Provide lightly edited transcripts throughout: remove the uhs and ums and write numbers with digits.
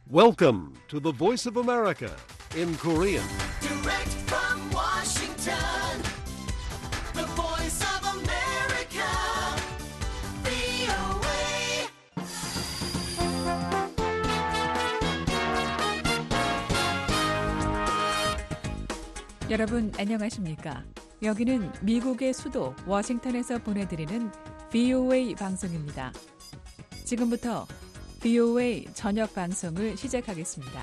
Welcome to the Voice of America in Korean. Direct from Washington, the voice of America, VOA. 여러분 안녕하십니까? 여기는 미국의 수도 워싱턴에서 보내드리는 VOA 방송입니다. 지금부터 VOA 저녁 방송을 시작하겠습니다.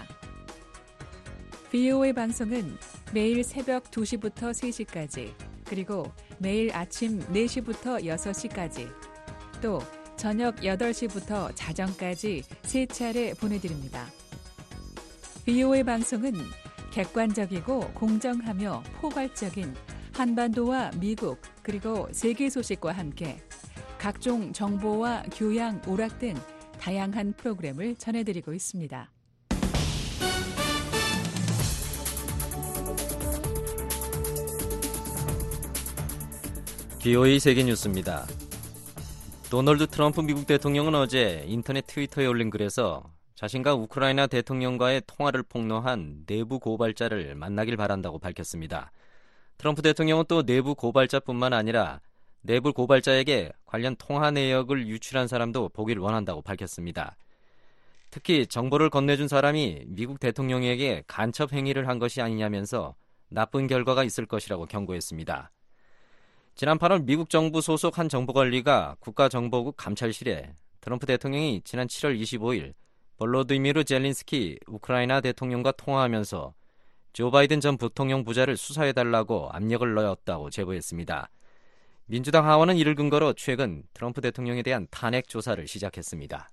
VOA 방송은 매일 새벽 2시부터 3시까지, 그리고 매일 아침 4시부터 6시까지, 또 저녁 8시부터 자정까지 3차례 보내드립니다. VOA 방송은 객관적이고 공정하며 포괄적인 한반도와 미국 그리고 세계 소식과 함께 각종 정보와 교양, 오락 등 다양한 프로그램을 전해드리고 있습니다. VOA 세계뉴스입니다. 도널드 트럼프 미국 대통령은 어제 인터넷 트위터에 올린 글에서 자신과 우크라이나 대통령과의 통화를 폭로한 내부 고발자를 만나길 바란다고 밝혔습니다. 트럼프 대통령은 또 내부 고발자뿐만 아니라 내부 고발자에게 관련 통화 내역을 유출한 사람도 보길 원한다고 밝혔습니다. 특히 정보를 건네준 사람이 미국 대통령에게 간첩 행위를 한 것이 아니냐면서 나쁜 결과가 있을 것이라고 경고했습니다. 지난 8월 미국 정부 소속 한 정보관리가 국가정보국 감찰실에 트럼프 대통령이 지난 7월 25일 볼로디미르 젤린스키 우크라이나 대통령과 통화하면서 조 바이든 전 부통령 부자를 수사해달라고 압력을 넣었다고 제보했습니다. 민주당 하원은 이를 근거로 최근 트럼프 대통령에 대한 탄핵 조사를 시작했습니다.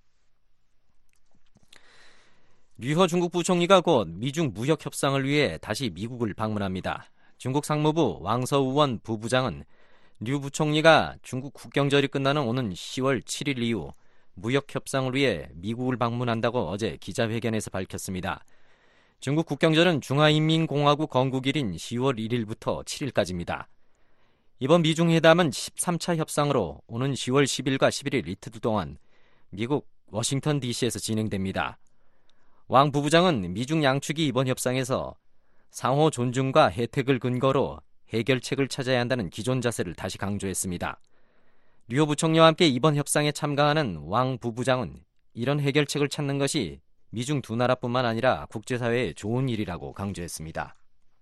류허 중국 부총리가 곧 미중 무역 협상을 위해 다시 미국을 방문합니다. 중국 상무부 왕서우원 부부장은 류 부총리가 중국 국경절이 끝나는 오는 10월 7일 이후 무역 협상을 위해 미국을 방문한다고 어제 기자회견에서 밝혔습니다. 중국 국경절은 중화인민공화국 건국일인 10월 1일부터 7일까지입니다. 이번 미중 회담은 13차 협상으로 오는 10월 10일과 11일 이틀 동안 미국 워싱턴 DC에서 진행됩니다. 왕 부부장은 미중 양측이 이번 협상에서 상호 존중과 혜택을 근거로 해결책을 찾아야 한다는 기존 자세를 다시 강조했습니다. 류호 부총리와 함께 이번 협상에 참가하는 왕 부부장은 이런 해결책을 찾는 것이 미중 두 나라뿐만 아니라 국제사회에 좋은 일이라고 강조했습니다.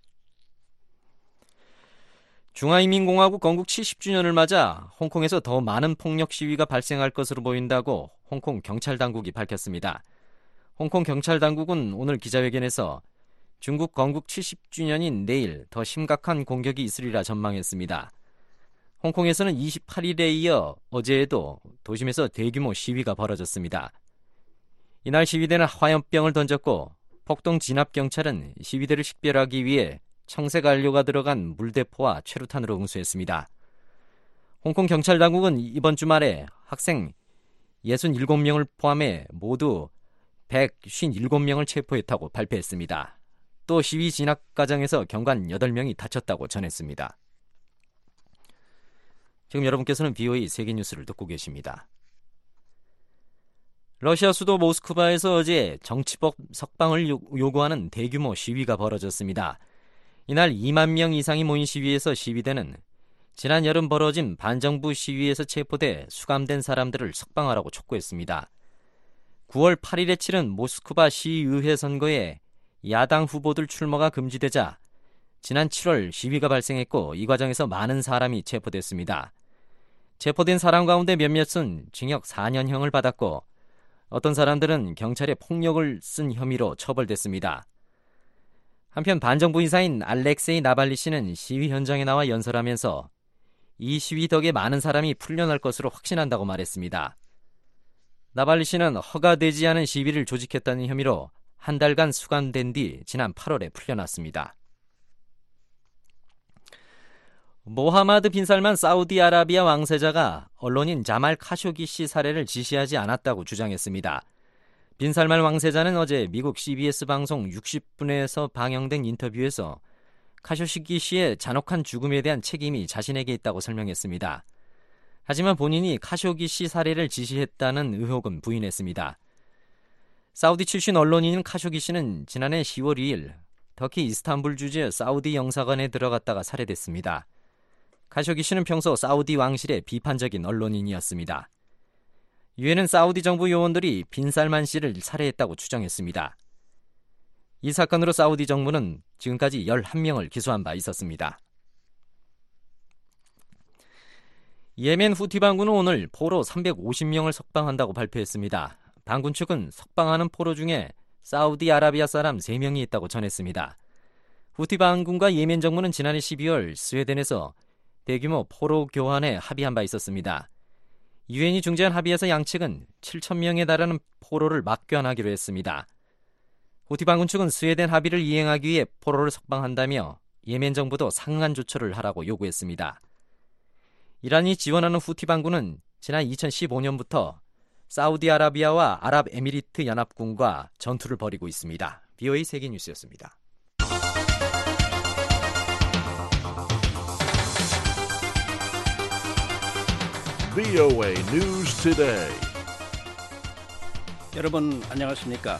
중화인민공화국 건국 70주년을 맞아 홍콩에서 더 많은 폭력 시위가 발생할 것으로 보인다고 홍콩 경찰당국이 밝혔습니다. 홍콩 경찰당국은 오늘 기자회견에서 중국 건국 70주년인 내일 더 심각한 공격이 있으리라 전망했습니다. 홍콩에서는 28일에 이어 어제에도 도심에서 대규모 시위가 벌어졌습니다. 이날 시위대는 화염병을 던졌고 폭동 진압경찰은 시위대를 식별하기 위해 청색 안료가 들어간 물대포와 최루탄으로 응수했습니다. 홍콩 경찰당국은 이번 주말에 학생 67명을 포함해 모두 157명을 체포했다고 발표했습니다. 또 시위 진압 과정에서 경관 8명이 다쳤다고 전했습니다. 지금 여러분께서는 VOA 세계뉴스를 듣고 계십니다. 러시아 수도 모스크바에서 어제 정치법 석방을 요구하는 대규모 시위가 벌어졌습니다. 이날 2만 명 이상이 모인 시위에서 시위대는 지난 여름 벌어진 반정부 시위에서 체포돼 수감된 사람들을 석방하라고 촉구했습니다. 9월 8일에 치른 모스크바 시의회 선거에 야당 후보들 출마가 금지되자 지난 7월 시위가 발생했고 이 과정에서 많은 사람이 체포됐습니다. 체포된 사람 가운데 몇몇은 징역 4년형을 받았고 어떤 사람들은 경찰의 폭력을 쓴 혐의로 처벌됐습니다. 한편 반정부 인사인 알렉세이 나발리 씨는 시위 현장에 나와 연설하면서 이 시위 덕에 많은 사람이 풀려날 것으로 확신한다고 말했습니다. 나발리 씨는 허가되지 않은 시위를 조직했다는 혐의로 한 달간 수감된 뒤 지난 8월에 풀려났습니다. 모하마드 빈 살만 사우디아라비아 왕세자가 언론인 자말 카쇼기씨 살해를 지시하지 않았다고 주장했습니다. 빈 살만 왕세자는 어제 미국 CBS 방송 60분에서 방영된 인터뷰에서 카쇼기씨의 잔혹한 죽음에 대한 책임이 자신에게 있다고 설명했습니다. 하지만 본인이 카쇼기씨 살해를 지시했다는 의혹은 부인했습니다. 사우디 출신 언론인 카쇼기 씨는 지난해 10월 2일 터키 이스탄불 주재 사우디 영사관에 들어갔다가 살해됐습니다. 카쇼기 씨는 평소 사우디 왕실의 비판적인 언론인이었습니다. 유엔은 사우디 정부 요원들이 빈 살만 씨를 살해했다고 추정했습니다. 이 사건으로 사우디 정부는 지금까지 11명을 기소한 바 있었습니다. 예멘 후티 반군은 오늘 포로 350명을 석방한다고 발표했습니다. 반군 측은 석방하는 포로 중에 사우디아라비아 사람 3명이 있다고 전했습니다. 후티 반군과 예멘 정부는 지난해 12월 스웨덴에서 대규모 포로 교환에 합의한 바 있었습니다. 유엔이 중재한 합의에서 양측은 7,000명에 달하는 포로를 막교환하기로 했습니다. 후티 반군 측은 스웨덴 합의를 이행하기 위해 포로를 석방한다며 예멘 정부도 상응한 조처를 하라고 요구했습니다. 이란이 지원하는 후티 반군은 지난 2015년부터 사우디아라비아와 아랍에미리트 연합군과 전투를 벌이고 있습니다. VOA 세계뉴스였습니다. VOA News Today. 여러분 안녕하십니까?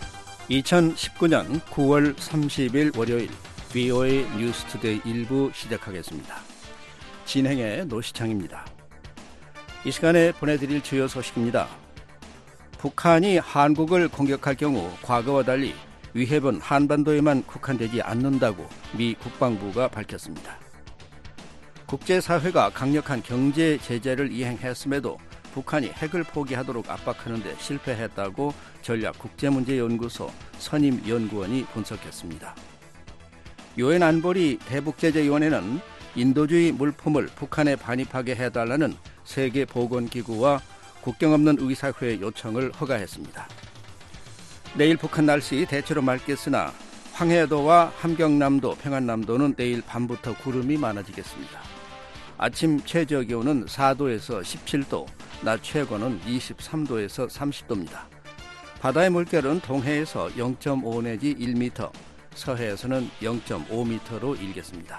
2019년 9월 30일 월요일 VOA 뉴스 투데이 1부 시작하겠습니다. 진행의 노시창입니다. 이 시간에 보내드릴 주요 소식입니다. 북한이 한국을 공격할 경우 과거와 달리 위협은 한반도에만 국한되지 않는다고 미 국방부가 밝혔습니다. 국제사회가 강력한 경제 제재를 이행했음에도 북한이 핵을 포기하도록 압박하는 데 실패했다고 전략국제문제연구소 선임연구원이 분석했습니다. 유엔 안보리 대북제재위원회는 인도주의 물품을 북한에 반입하게 해달라는 세계보건기구와 국경 없는 의사회의 요청을 허가했습니다. 내일 북한 날씨 대체로 맑겠으나 황해도와 함경남도, 평안남도는 내일 밤부터 구름이 많아지겠습니다. 아침 최저기온은 4도에서 17도, 낮 최고는 23도에서 30도입니다. 바다의 물결은 동해에서 0.5 내지 1m, 서해에서는 0.5m로 일겠습니다.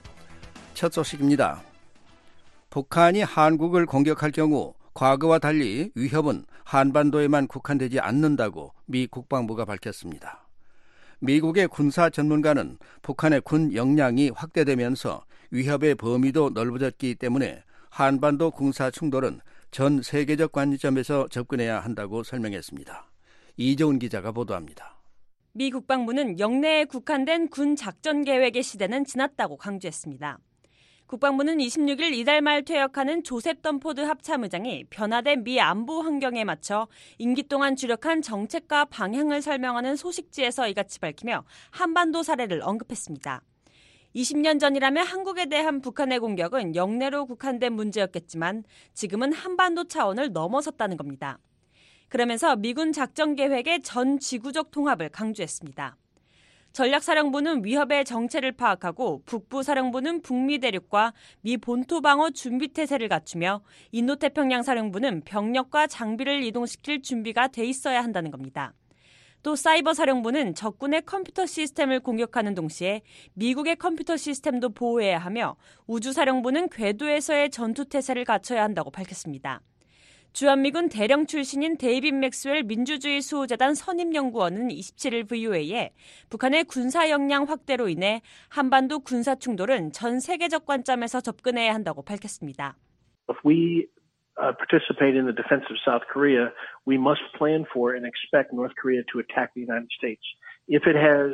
첫 소식입니다. 북한이 한국을 공격할 경우 과거와 달리 위협은 한반도에만 국한되지 않는다고 미 국방부가 밝혔습니다. 미국의 군사 전문가는 북한의 군 역량이 확대되면서 위협의 범위도 넓어졌기 때문에 한반도 군사 충돌은 전 세계적 관점에서 접근해야 한다고 설명했습니다. 이재훈 기자가 보도합니다. 미 국방부는 영내에 국한된 군 작전 계획의 시대는 지났다고 강조했습니다. 국방부는 26일 이달 말 퇴역하는 조셉 덤포드 합참의장이 변화된 미 안보 환경에 맞춰 임기 동안 주력한 정책과 방향을 설명하는 소식지에서 이같이 밝히며 한반도 사례를 언급했습니다. 20년 전이라면 한국에 대한 북한의 공격은 영내로 국한된 문제였겠지만 지금은 한반도 차원을 넘어섰다는 겁니다. 그러면서 미군 작전 계획의 전 지구적 통합을 강조했습니다. 전략사령부는 위협의 정체를 파악하고 북부사령부는 북미 대륙과 미 본토 방어 준비태세를 갖추며 인도태평양 사령부는 병력과 장비를 이동시킬 준비가 돼 있어야 한다는 겁니다. 또 사이버 사령부는 적군의 컴퓨터 시스템을 공격하는 동시에 미국의 컴퓨터 시스템도 보호해야 하며 우주사령부는 궤도에서의 전투태세를 갖춰야 한다고 밝혔습니다. 주한미군 대령 출신인 데이빗 맥스웰 민주주의 수호재단 선임연구원은 27일 VOA에 북한의 군사 역량 확대로 인해 한반도 군사 충돌은 전 세계적 관점에서 접근해야 한다고 밝혔습니다. If we participate in the defense of South Korea, we must plan for and expect North Korea to attack the United States. If it has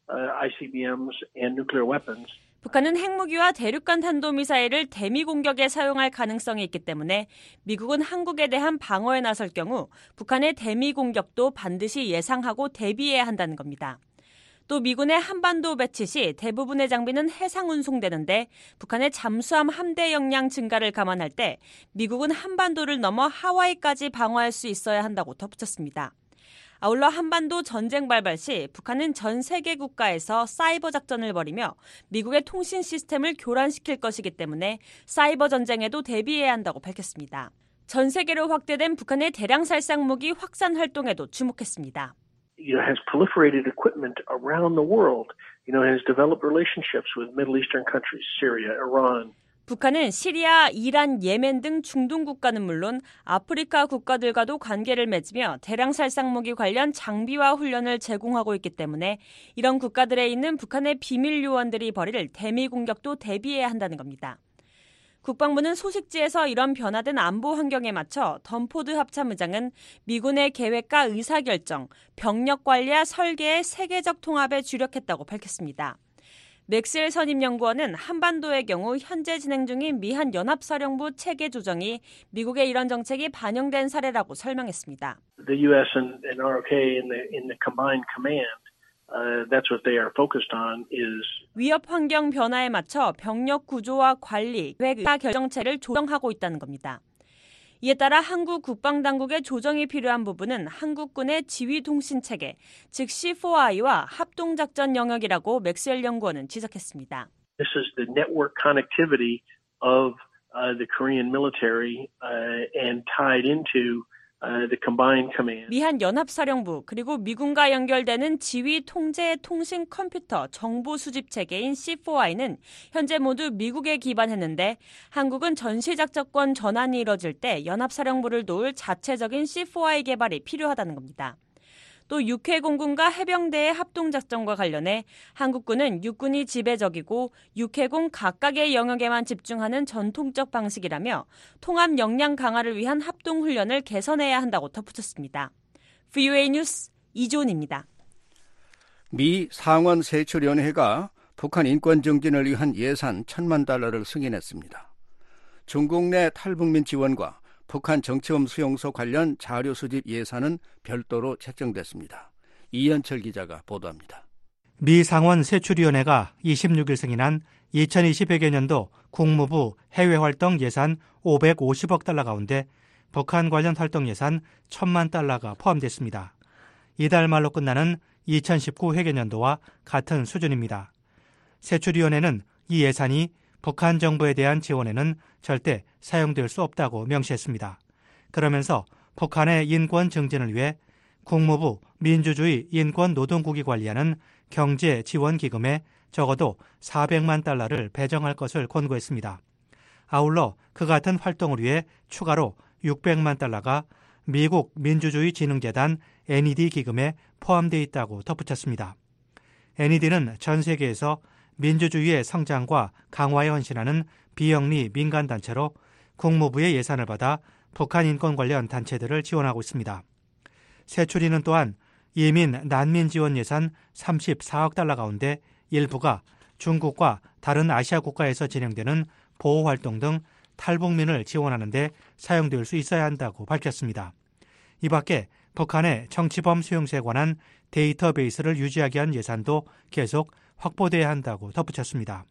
ICBMs and nuclear weapons, 북한은 핵무기와 대륙간 탄도미사일을 대미 공격에 사용할 가능성이 있기 때문에 미국은 한국에 대한 방어에 나설 경우 북한의 대미 공격도 반드시 예상하고 대비해야 한다는 겁니다. 또 미군의 한반도 배치 시 대부분의 장비는 해상 운송되는데 북한의 잠수함 함대 역량 증가를 감안할 때 미국은 한반도를 넘어 하와이까지 방어할 수 있어야 한다고 덧붙였습니다. 아울러 한반도 전쟁 발발 시 북한은 전 세계 국가에서 사이버 작전을 벌이며 미국의 통신 시스템을 교란시킬 것이기 때문에 사이버 전쟁에도 대비해야 한다고 밝혔습니다. 전 세계로 확대된 북한의 대량 살상 무기 확산 활동에도 주목했습니다. has proliferated equipment around the world. Has developed relationships with Middle Eastern countries, Syria, Iran. 북한은 시리아, 이란, 예멘 등 중동 국가는 물론 아프리카 국가들과도 관계를 맺으며 대량 살상무기 관련 장비와 훈련을 제공하고 있기 때문에 이런 국가들에 있는 북한의 비밀 요원들이 벌일 대미 공격도 대비해야 한다는 겁니다. 국방부는 소식지에서 이런 변화된 안보 환경에 맞춰 던포드 합참의장은 미군의 계획과 의사결정, 병력 관리와 설계의 세계적 통합에 주력했다고 밝혔습니다. 맥스웰 선임연구원은 한반도의 경우 현재 진행 중인 미한 연합사령부 체계 조정이 미국의 이런 정책이 반영된 사례라고 설명했습니다. The U.S. and ROK in the combined command, that's what they are focused on is 위협 환경 변화에 맞춰 병력 구조와 관리, 계획, 결정체를 조정하고 있다는 겁니다. 이에 따라 한국 국방당국의 조정이 필요한 부분은 한국군의 지휘통신체계, 즉 C4I와 합동작전 영역이라고 맥스웰 연구원은 지적했습니다. this is the network connectivity of the Korean military and tied into the combined command. 미한 연합사령부 그리고 미군과 연결되는 지휘 통제 통신 컴퓨터 정보 수집 체계인 C4I는 현재 모두 미국에 기반했는데 한국은 전시작전권 전환이 이뤄질 때 연합사령부를 도울 자체적인 C4I 개발이 필요하다는 겁니다. 또 육해 공군과 해병대의 합동작전과 관련해 한국군은 육군이 지배적이고 육해공 각각의 영역에만 집중하는 전통적 방식이라며 통합 역량 강화를 위한 합동훈련을 개선해야 한다고 덧붙였습니다. VOA 뉴스 이조은입니다. 미 상원세출위원회가 북한 인권 정진을 위한 예산 1,000만 달러를 승인했습니다. 중국 내 탈북민 지원과 북한 정치범 수용소 관련 자료 수집 예산은 별도로 책정됐습니다. 이현철 기자가 보도합니다. 미 상원세출위원회가 26일 승인한 2020회계년도 국무부 해외활동 예산 550억 달러 가운데 북한 관련 활동 예산 1,000만 달러가 포함됐습니다. 이달 말로 끝나는 2019 회계년도와 같은 수준입니다. 세출위원회는 이 예산이 북한 정부에 대한 지원에는 절대 사용될 수 없다고 명시했습니다. 그러면서 북한의 인권 증진을 위해 국무부 민주주의 인권노동국이 관리하는 경제지원기금에 적어도 400만 달러를 배정할 것을 권고했습니다. 아울러 그 같은 활동을 위해 추가로 600만 달러가 미국 민주주의진흥재단 NED 기금에 포함되어 있다고 덧붙였습니다. NED는 전 세계에서 민주주의의 성장과 강화에 헌신하는 비영리 민간단체로 국무부의 예산을 받아 북한 인권 관련 단체들을 지원하고 있습니다. 세출위는 또한 이민 난민 지원 예산 34억 달러 가운데 일부가 중국과 다른 아시아 국가에서 진행되는 보호활동 등 탈북민을 지원하는 데 사용될 수 있어야 한다고 밝혔습니다. 이 밖에 북한의 정치범 수용소에 관한 데이터베이스를 유지하기 위한 예산도 계속 확보돼야 한다고 덧붙였습니다.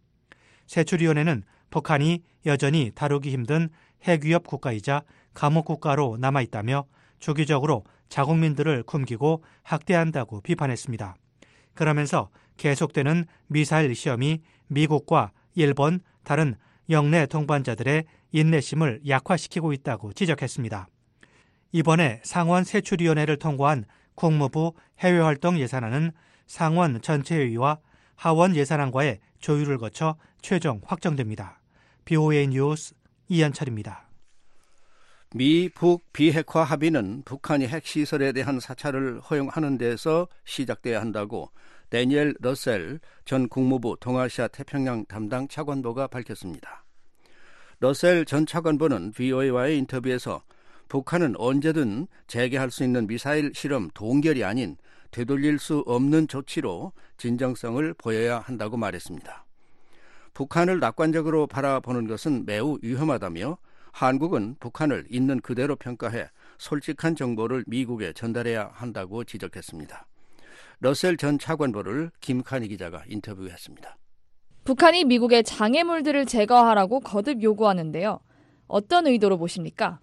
세출위원회는 북한이 여전히 다루기 힘든 핵위협 국가이자 감옥 국가로 남아있다며 주기적으로 자국민들을 굶기고 학대한다고 비판했습니다. 그러면서 계속되는 미사일 시험이 미국과 일본, 다른 영내 동반자들의 인내심을 약화시키고 있다고 지적했습니다. 이번에 상원 세출위원회를 통과한 국무부 해외활동 예산안은 상원 전체회의와 하원 예산안과의 조율을 거쳐 최종 확정됩니다. BOA 뉴스 이현철입니다. 미, 북 비핵화 합의는 북한이 핵시설에 대한 사찰을 허용하는 데서 시작돼야 한다고 데니엘 러셀 전 국무부 동아시아 태평양 담당 차관보가 밝혔습니다. 러셀 전 차관보는 VOA와의 인터뷰에서 북한은 언제든 재개할 수 있는 미사일 실험 동결이 아닌 되돌릴 수 없는 조치로 진정성을 보여야 한다고 말했습니다. 북한을 낙관적으로 바라보는 것은 매우 위험하다며 한국은 북한을 있는 그대로 평가해 솔직한 정보를 미국에 전달해야 한다고 지적했습니다. 러셀 전 차관보를 김칸희 기자가 인터뷰했습니다. 북한이 미국의 장애물들을 제거하라고 거듭 요구하는데요. 어떤 의도로 보십니까?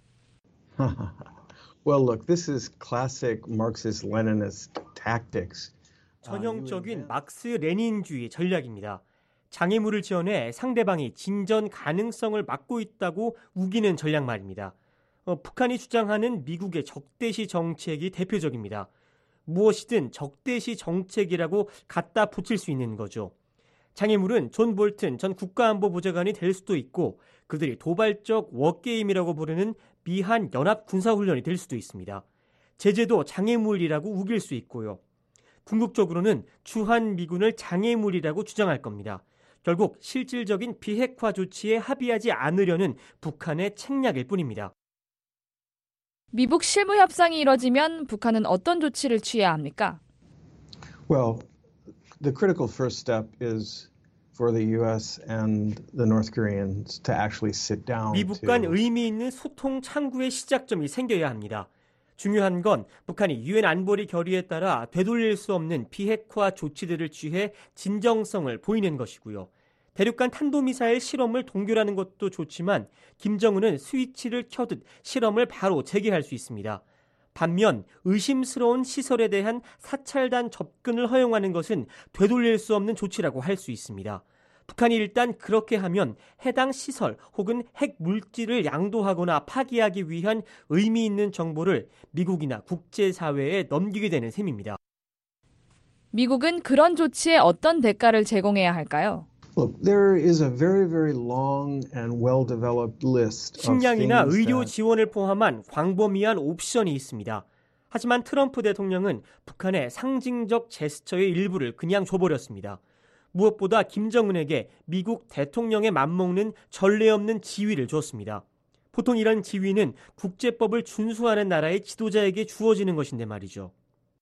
Well, look, this is classic Marxist-Leninist tactics. 전형적인 막스 레닌주의 전략입니다. 장애물을 지원해 상대방이 진전 가능성을 막고 있다고 우기는 전략 말입니다. 북한이 주장하는 미국의 적대시 정책이 대표적입니다. 무엇이든 적대시 정책이라고 갖다 붙일 수 있는 거죠. 장애물은 존 볼튼 전 국가안보보좌관이 될 수도 있고 그들이 도발적 워게임이라고 부르는 미한 연합 군사훈련이 될 수도 있습니다. 제재도 장애물이라고 우길 수 있고요. 궁극적으로는 주한 미군을 장애물이라고 주장할 겁니다. 결국 실질적인 비핵화 조치에 합의하지 않으려는 북한의 책략일 뿐입니다. 미북 실무 협상이 이뤄지면 북한은 어떤 조치를 취해야 합니까? Well, the critical first step is for the U.S. and the North Koreans to actually sit down. 미북 간 의미 있는 소통 창구의 시작점이 생겨야 합니다. 중요한 건 북한이 유엔 안보리 결의에 따라 되돌릴 수 없는 비핵화 조치들을 취해 진정성을 보이는 것이고요. 대륙간 탄도미사일 실험을 동결하는 것도 좋지만 김정은은 스위치를 켜듯 실험을 바로 재개할 수 있습니다. 반면 의심스러운 시설에 대한 사찰단 접근을 허용하는 것은 되돌릴 수 없는 조치라고 할 수 있습니다. 북한이 일단 그렇게 하면 해당 시설 혹은 핵 물질을 양도하거나 파기하기 위한 의미 있는 정보를 미국이나 국제사회에 넘기게 되는 셈입니다. 미국은 그런 조치에 어떤 대가를 제공해야 할까요? Look, there is a very, very long and well-developed list of 식량이나 things 의료 that 지원을 포함한 광범위한 옵션이 있습니다. 하지만 트럼프 대통령은 북한의 상징적 제스처의 일부를 그냥 줘버렸습니다. 무엇보다 김정은에게 미국 대통령에 맞먹는 전례 없는 지위를 줬습니다. 보통 이런 지위는 국제법을 준수하는 나라의 지도자에게 주어지는 것인데 말이죠.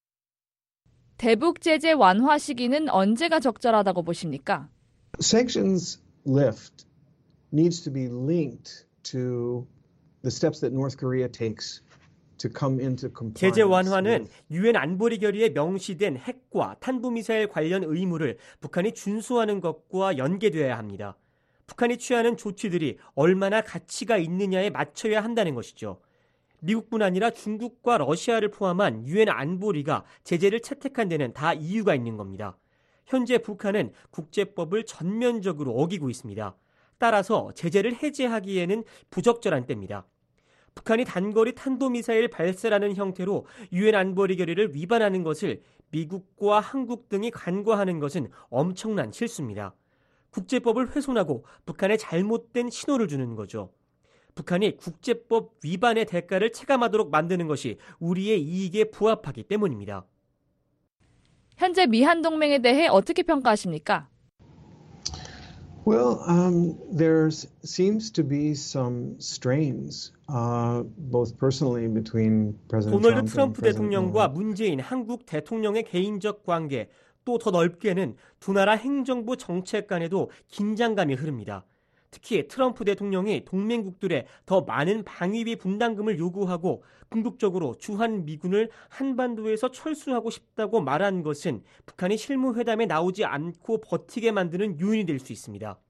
대북 제재 완화 시기는 언제가 적절하다고 보십니까? sanctions lift needs to be linked to the steps that North Korea takes to come into compliance. 제재 완화는 유엔 안보리 결의에 명시된 핵과 탄도미사일 관련 의무를 북한이 준수하는 것과 연계되어야 합니다. 북한이 취하는 조치들이 얼마나 가치가 있느냐에 맞춰야 한다는 것이죠. 미국뿐 아니라 중국과 러시아를 포함한 유엔 안보리가 제재를 채택한 데는 다 이유가 있는 겁니다. 현재 북한은 국제법을 전면적으로 어기고 있습니다. 따라서 제재를 해제하기에는 부적절한 때입니다. 북한이 단거리 탄도미사일 발사라는 형태로 유엔 안보리 결의를 위반하는 것을 미국과 한국 등이 간과하는 것은 엄청난 실수입니다. 국제법을 훼손하고 북한에 잘못된 신호를 주는 거죠. 북한이 국제법 위반의 대가를 체감하도록 만드는 것이 우리의 이익에 부합하기 때문입니다. 현재 미한 동맹에 대해 어떻게 평가하십니까? Well, there seems to be some strains, both personally between President 도널드 Trump and 트럼프 President 대통령과 Moon. 문재인 한국 대통령의 개인적 관계, 또 더 넓게는 두 나라 행정부 정책 간에도 긴장감이 흐릅니다. 특히 트럼프 대통령이 동맹국들에 더 많은 방위비 분담금을 요구하고 궁극적으로 주한 미군을 한반도에서 철수하고 싶다고 말한 것은 북한이 실무회담에 나오지 않고 버티게 만드는 요인이 될 수 있습니다.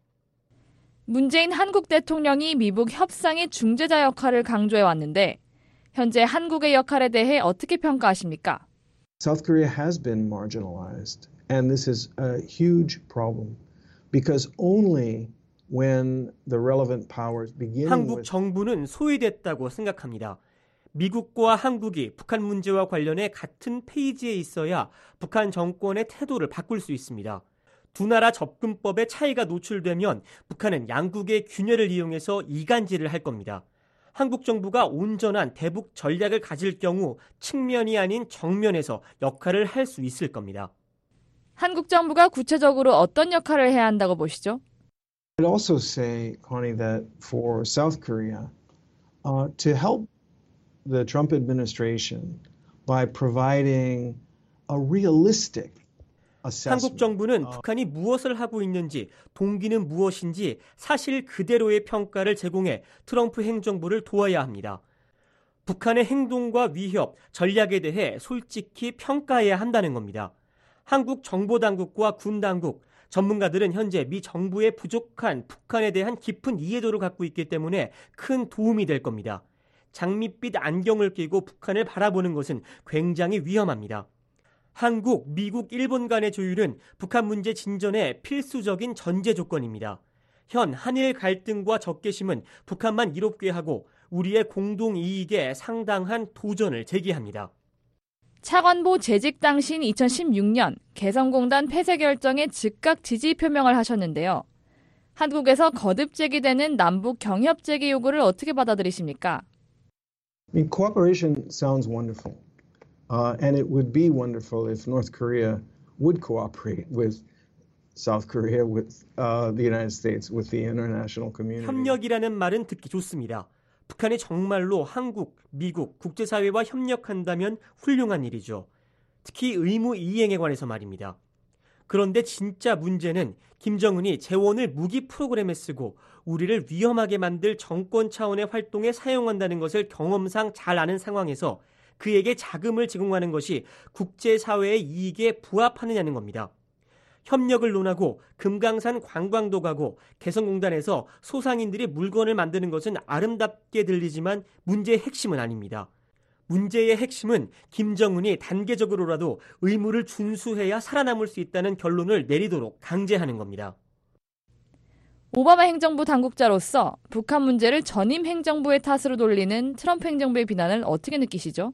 문재인 한국 대통령이 미북 협상의 중재자 역할을 강조해 왔는데 현재 한국의 역할에 대해 어떻게 평가하십니까? South Korea has been marginalized, and this is a huge problem because only when the relevant powers begin 한국 with 정부는 소외됐다고 생각합니다. 미국과 한국이 북한 문제와 관련해 같은 페이지에 있어야 북한 정권의 태도를 바꿀 수 있습니다. 두 나라 접근법에 차이가 노출되면 북한은 양국의 균열을 이용해서 이간질을 할 겁니다. 한국 정부가 온전한 대북 전략을 가질 경우 측면이 아닌 정면에서 역할을 할 수 있을 겁니다. 한국 정부가 구체적으로 어떤 역할을 해야 한다고 보시죠? I'd also say, Connie, that for South Korea, to help the Trump administration by providing a realistic assessment. 한국 정부는 북한이 무엇을 하고 있는지, 동기는 무엇인지 사실 그대로의 평가를 제공해 트럼프 행정부를 도와야 합니다. 북한의 행동과 위협, 전략에 대해 솔직히 평가해야 한다는 겁니다. 한국 정보당국과 군당국, 전문가들은 현재 미 정부의 부족한 북한에 대한 깊은 이해도를 갖고 있기 때문에 큰 도움이 될 겁니다. 장밋빛 안경을 끼고 북한을 바라보는 것은 굉장히 위험합니다. 한국, 미국, 일본 간의 조율은 북한 문제 진전의 필수적인 전제 조건입니다. 현 한일 갈등과 적개심은 북한만 이롭게 하고 우리의 공동 이익에 상당한 도전을 제기합니다. 차관보 재직 당시인 2016년 개성공단 폐쇄 결정에 즉각 지지 표명을 하셨는데요. 한국에서 거듭 제기되는 남북 경협 재개 요구를 어떻게 받아들이십니까? I mean, cooperation sounds wonderful, and it would be wonderful if North Korea would cooperate with South Korea, with the United States, with the international community. 협력이라는 말은 듣기 좋습니다. 북한이 정말로 한국, 미국, 국제사회와 협력한다면 훌륭한 일이죠. 특히 의무 이행에 관해서 말입니다. 그런데 진짜 문제는 김정은이 재원을 무기 프로그램에 쓰고 우리를 위험하게 만들 정권 차원의 활동에 사용한다는 것을 경험상 잘 아는 상황에서 그에게 자금을 제공하는 것이 국제사회의 이익에 부합하느냐는 겁니다. 협력을 논하고 금강산 관광도 가고 개성공단에서 소상인들이 물건을 만드는 것은 아름답게 들리지만 문제의 핵심은 아닙니다. 문제의 핵심은 김정은이 단계적으로라도 의무를 준수해야 살아남을 수 있다는 결론을 내리도록 강제하는 겁니다. 오바마 행정부 당국자로서 북한 문제를 전임 행정부의 탓으로 돌리는 트럼프 행정부의 비난을 어떻게 느끼시죠?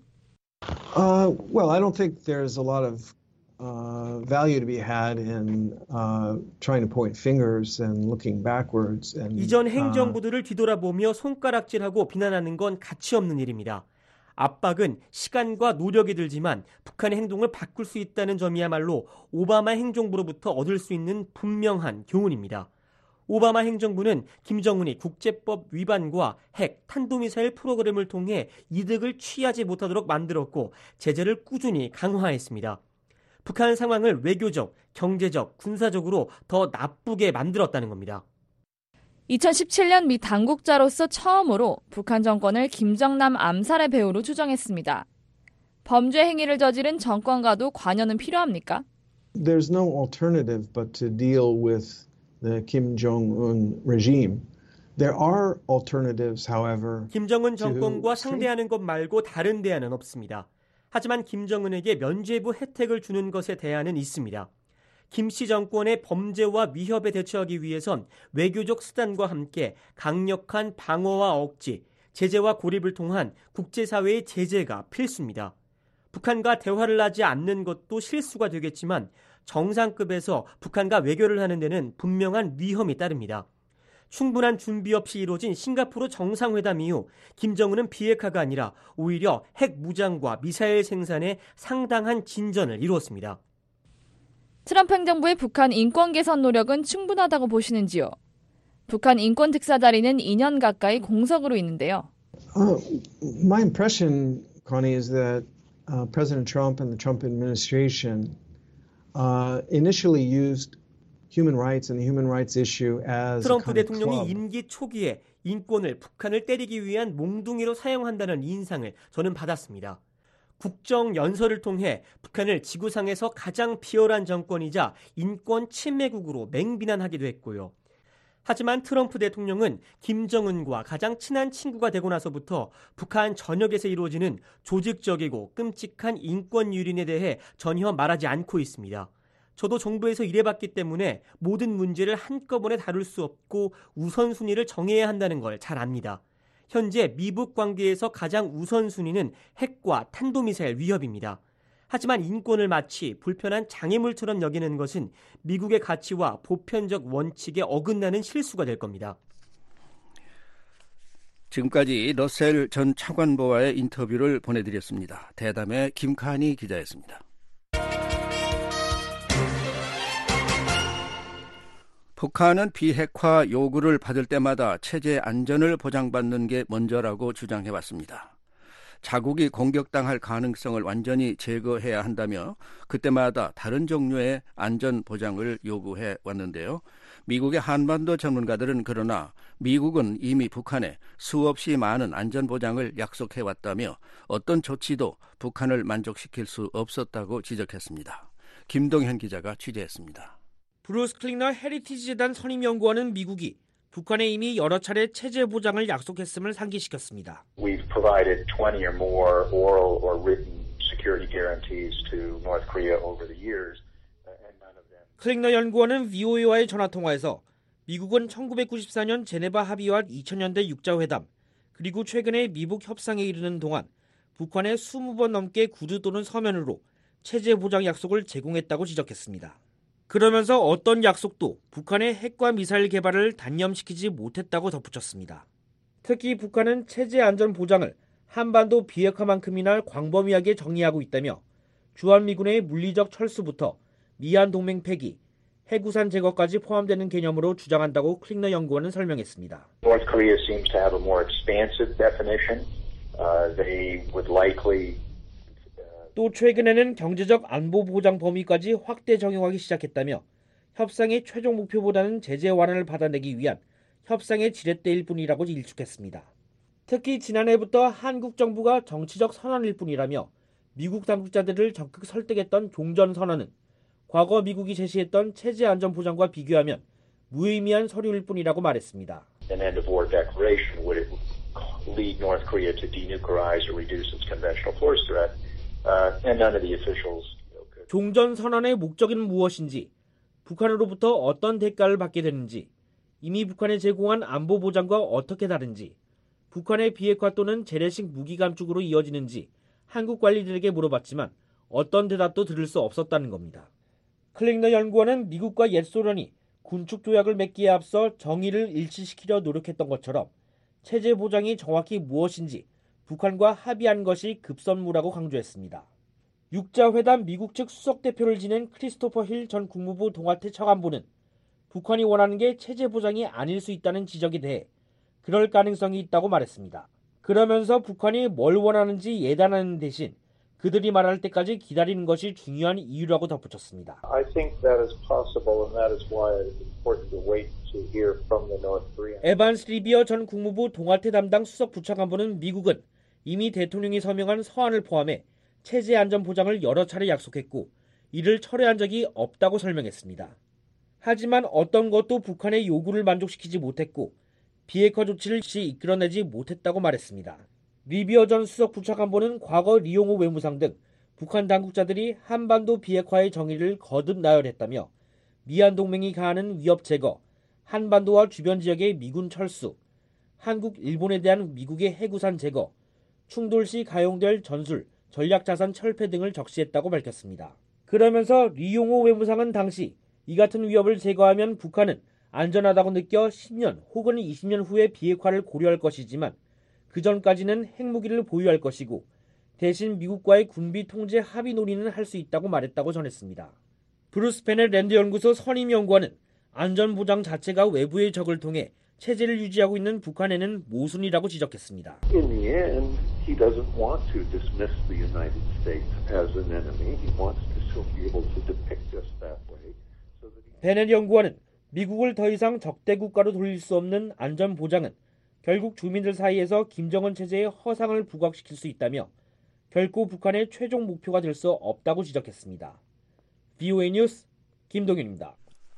Well, I don't think there's a lot of value to be had in trying to point fingers and looking backwards. And, 이전 행정부들을 뒤돌아보며 손가락질하고 비난하는 건 가치 없는 일입니다. 압박은 시간과 노력이 들지만 북한의 행동을 바꿀 수 있다는 점이야말로 오바마 행정부로부터 얻을 수 있는 분명한 교훈입니다. 오바마 행정부는 김정은이 국제법 위반과 핵, 탄도미사일 프로그램을 통해 이득을 취하지 못하도록 만들었고 제재를 꾸준히 강화했습니다. 북한 상황을 외교적, 경제적, 군사적으로 더 나쁘게 만들었다는 겁니다. 2017년 미 당국자로서 처음으로 북한 정권을 김정남 암살의 배우로 추정했습니다. 범죄 행위를 저지른 정권과도 관여는 필요합니까? There's no alternative but to deal with the Kim Jong-un regime. There are alternatives, however. 김정은 정권과 상대하는 것 말고 다른 대안은 없습니다. 하지만 김정은에게 면죄부 혜택을 주는 것에 대안은 있습니다. 김씨 정권의 범죄와 위협에 대처하기 위해선 외교적 수단과 함께 강력한 방어와 억지, 제재와 고립을 통한 국제사회의 제재가 필수입니다. 북한과 대화를 하지 않는 것도 실수가 되겠지만 정상급에서 북한과 외교를 하는 데는 분명한 위험이 따릅니다. 충분한 준비 없이 이루어진 싱가포르 정상회담 이후 김정은은 비핵화가 아니라 오히려 핵 무장과 미사일 생산에 상당한 진전을 이루었습니다. 트럼프 행정부의 북한 인권 개선 노력은 충분하다고 보시는지요? 북한 인권 특사다리는 2년 가까이 공석으로 있는데요. My impression, Connie, is that President Trump and the Trump administration initially used human rights and the human rights issue as 트럼프 대통령이 임기 초기에 인권을 북한을 때리기 위한 몽둥이로 사용한다는 인상을 저는 받았습니다. 국정 연설을 통해 북한을 지구상에서 가장 비열한 정권이자 인권 침해국으로 맹비난하기도 했고요. 하지만 트럼프 대통령은 김정은과 가장 친한 친구가 되고 나서부터 북한 전역에서 이루어지는 조직적이고 끔찍한 인권 유린에 대해 전혀 말하지 않고 있습니다. 저도 정부에서 일해봤기 때문에 모든 문제를 한꺼번에 다룰 수 없고 우선순위를 정해야 한다는 걸 잘 압니다. 현재 미북 관계에서 가장 우선순위는 핵과 탄도미사일 위협입니다. 하지만 인권을 마치 불편한 장애물처럼 여기는 것은 미국의 가치와 보편적 원칙에 어긋나는 실수가 될 겁니다. 지금까지 러셀 전 차관보와의 인터뷰를 보내드렸습니다. 대담의 김칸희 기자였습니다. 북한은 비핵화 요구를 받을 때마다 체제 안전을 보장받는 게 먼저라고 주장해왔습니다. 자국이 공격당할 가능성을 완전히 제거해야 한다며 그때마다 다른 종류의 안전 보장을 요구해 왔는데요. 미국의 한반도 전문가들은 그러나 미국은 이미 북한에 수없이 많은 안전 보장을 약속해 왔다며 어떤 조치도 북한을 만족시킬 수 없었다고 지적했습니다. 김동현 기자가 취재했습니다. 브루스 클리너 헤리티지 재단 선임연구원은 미국이 북한에 이미 여러 차례 체제 보장을 약속했음을 상기시켰습니다. We've provided 20 or more oral or written security guarantees to North Korea over the years. 클리너 연구원은 VOA와의 전화통화에서 미국은 1994년 제네바 합의와 2000년대 육자회담 그리고 최근의 미북 협상에 이르는 동안 북한에 20번 넘게 구두 또는 서면으로 체제 보장 약속을 제공했다고 지적했습니다. 그러면서 어떤 약속도 북한의 핵과 미사일 개발을 단념시키지 못했다고 덧붙였습니다. 특히 북한은 체제 안전 보장을 한반도 비핵화만큼이나 광범위하게 정의하고 있다며 주한미군의 물리적 철수부터 미한 동맹 폐기, 해구산 제거까지 포함되는 개념으로 주장한다고 클링너 연구원은 설명했습니다. North Korea seems to have a more expansive definition. They would likely 또 최근에는 경제적 안보 보장 범위까지 확대 적용하기 시작했다며 협상의 최종 목표보다는 제재 완화를 받아내기 위한 협상의 지렛대일 뿐이라고 일축했습니다. 특히 지난해부터 한국 정부가 정치적 선언일 뿐이라며 미국 당국자들을 적극 설득했던 종전선언은 과거 미국이 제시했던 체제 안전 보장과 비교하면 무의미한 서류일 뿐이라고 말했습니다. an end of war declaration would lead North Korea to denuclearize or reduce its conventional force threat, and none of the officials. 종전선언의 목적은 무엇인지, 북한으로부터 어떤 대가를 받게 되는지, 이미 북한에 제공한 안보 보장과 어떻게 다른지, 북한의 비핵화 또는 재래식 무기 감축으로 이어지는지 한국 관리들에게 물어봤지만 어떤 대답도 들을 수 없었다는 겁니다. 클링너 연구원은 미국과 옛소련이 군축 조약을 맺기에 앞서 정의를 일치시키려 노력했던 것처럼 체제 보장이 정확히 무엇인지 북한과 합의한 것이 급선무라고 강조했습니다. 육자회담 미국 측 수석대표를 지낸 크리스토퍼 힐 전 국무부 동아태 차관보는 북한이 원하는 게 체제 보장이 아닐 수 있다는 지적에 대해 그럴 가능성이 있다고 말했습니다. 그러면서 북한이 뭘 원하는지 예단하는 대신 그들이 말할 때까지 기다리는 것이 중요한 이유라고 덧붙였습니다. I think that is possible, and that is why it is important to wait to hear from the North Korean. 에반스 리비어 전 국무부 동아태 담당 수석 부차관보는 미국은 이미 대통령이 서명한 서한을 포함해 체제 안전 보장을 여러 차례 약속했고 이를 철회한 적이 없다고 설명했습니다. 하지만 어떤 것도 북한의 요구를 만족시키지 못했고 비핵화 조치를 이끌어내지 못했다고 말했습니다. 리비어 전 수석 부차관보는 과거 리용호 외무상 등 북한 당국자들이 한반도 비핵화의 정의를 거듭 나열했다며 미한 동맹이 가하는 위협 제거, 한반도와 주변 지역의 미군 철수, 한국, 일본에 대한 미국의 해구산 제거, 충돌 시 가용될 전술, 전략자산 철폐 등을 적시했다고 밝혔습니다. 그러면서 리용호 외무상은 당시 이 같은 위협을 제거하면 북한은 안전하다고 느껴 10년 혹은 20년 후에 비핵화를 고려할 것이지만 그 전까지는 핵무기를 보유할 것이고 대신 미국과의 군비 통제 합의 논의는 할 수 있다고 말했다고 전했습니다. 브루스 페넬 랜드 연구소 선임 연구원은 안전보장 자체가 외부의 적을 통해 체제를 유지하고 있는 북한에는 모순이라고 지적했습니다. In the end, he doesn't want to dismiss the United States as an enemy. He wants to still be able to depict us that way. 페넬 연구원은 미국을 더 이상 적대 국가로 돌릴 수 없는 안전보장은 결국 주민들 사이에서 김정은 체제의 허상을 부각시킬 수 있다며 결코 북한의 최종 목표가 될 수 없다고 지적했습니다. VOA 뉴스 김동윤입니다.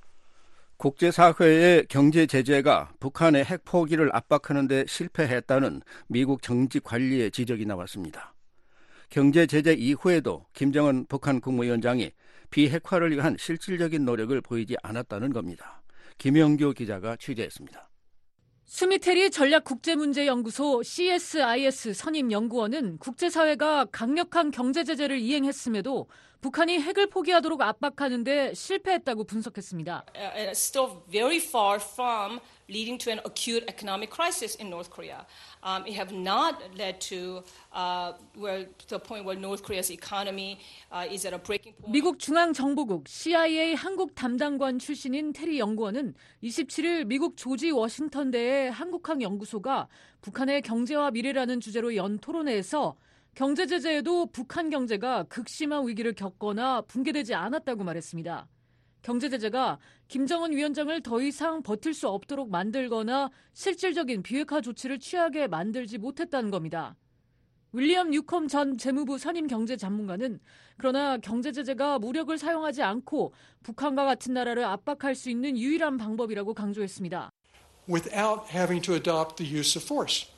국제사회의 경제 제재가 북한의 핵 포기를 압박하는 데 실패했다는 미국 정치 관리의 지적이 나왔습니다. 경제 제재 이후에도 김정은 북한 국무위원장이 비핵화를 위한 실질적인 노력을 보이지 않았다는 겁니다. 김영규 기자가 취재했습니다. 스미테리 전략국제문제연구소 CSIS 선임 연구원은 국제사회가 강력한 경제 제재를 이행했음에도 북한이 핵을 포기하도록 압박하는 데 실패했다고 분석했습니다. It's still very far from leading to an acute economic crisis in North Korea. It have not led to the point where North Korea's economy is at a breaking point. 미국 중앙정보국 CIA 한국 담당관 출신인 테리 연구원은 27일 미국 조지 워싱턴대의 한국학 연구소가 북한의 경제와 미래라는 주제로 연 토론회에서 경제 제재에도 북한 경제가 극심한 위기를 겪거나 붕괴되지 않았다고 말했습니다. 경제 제재가 김정은 위원장을 더 이상 버틸 수 없도록 만들거나 실질적인 비핵화 조치를 취하게 만들지 못했다는 겁니다. 윌리엄 뉴컴 전 재무부 선임 경제 전문가는 그러나 경제 제재가 무력을 사용하지 않고 북한과 같은 나라를 압박할 수 있는 유일한 방법이라고 강조했습니다. Without having to adopt the use of force.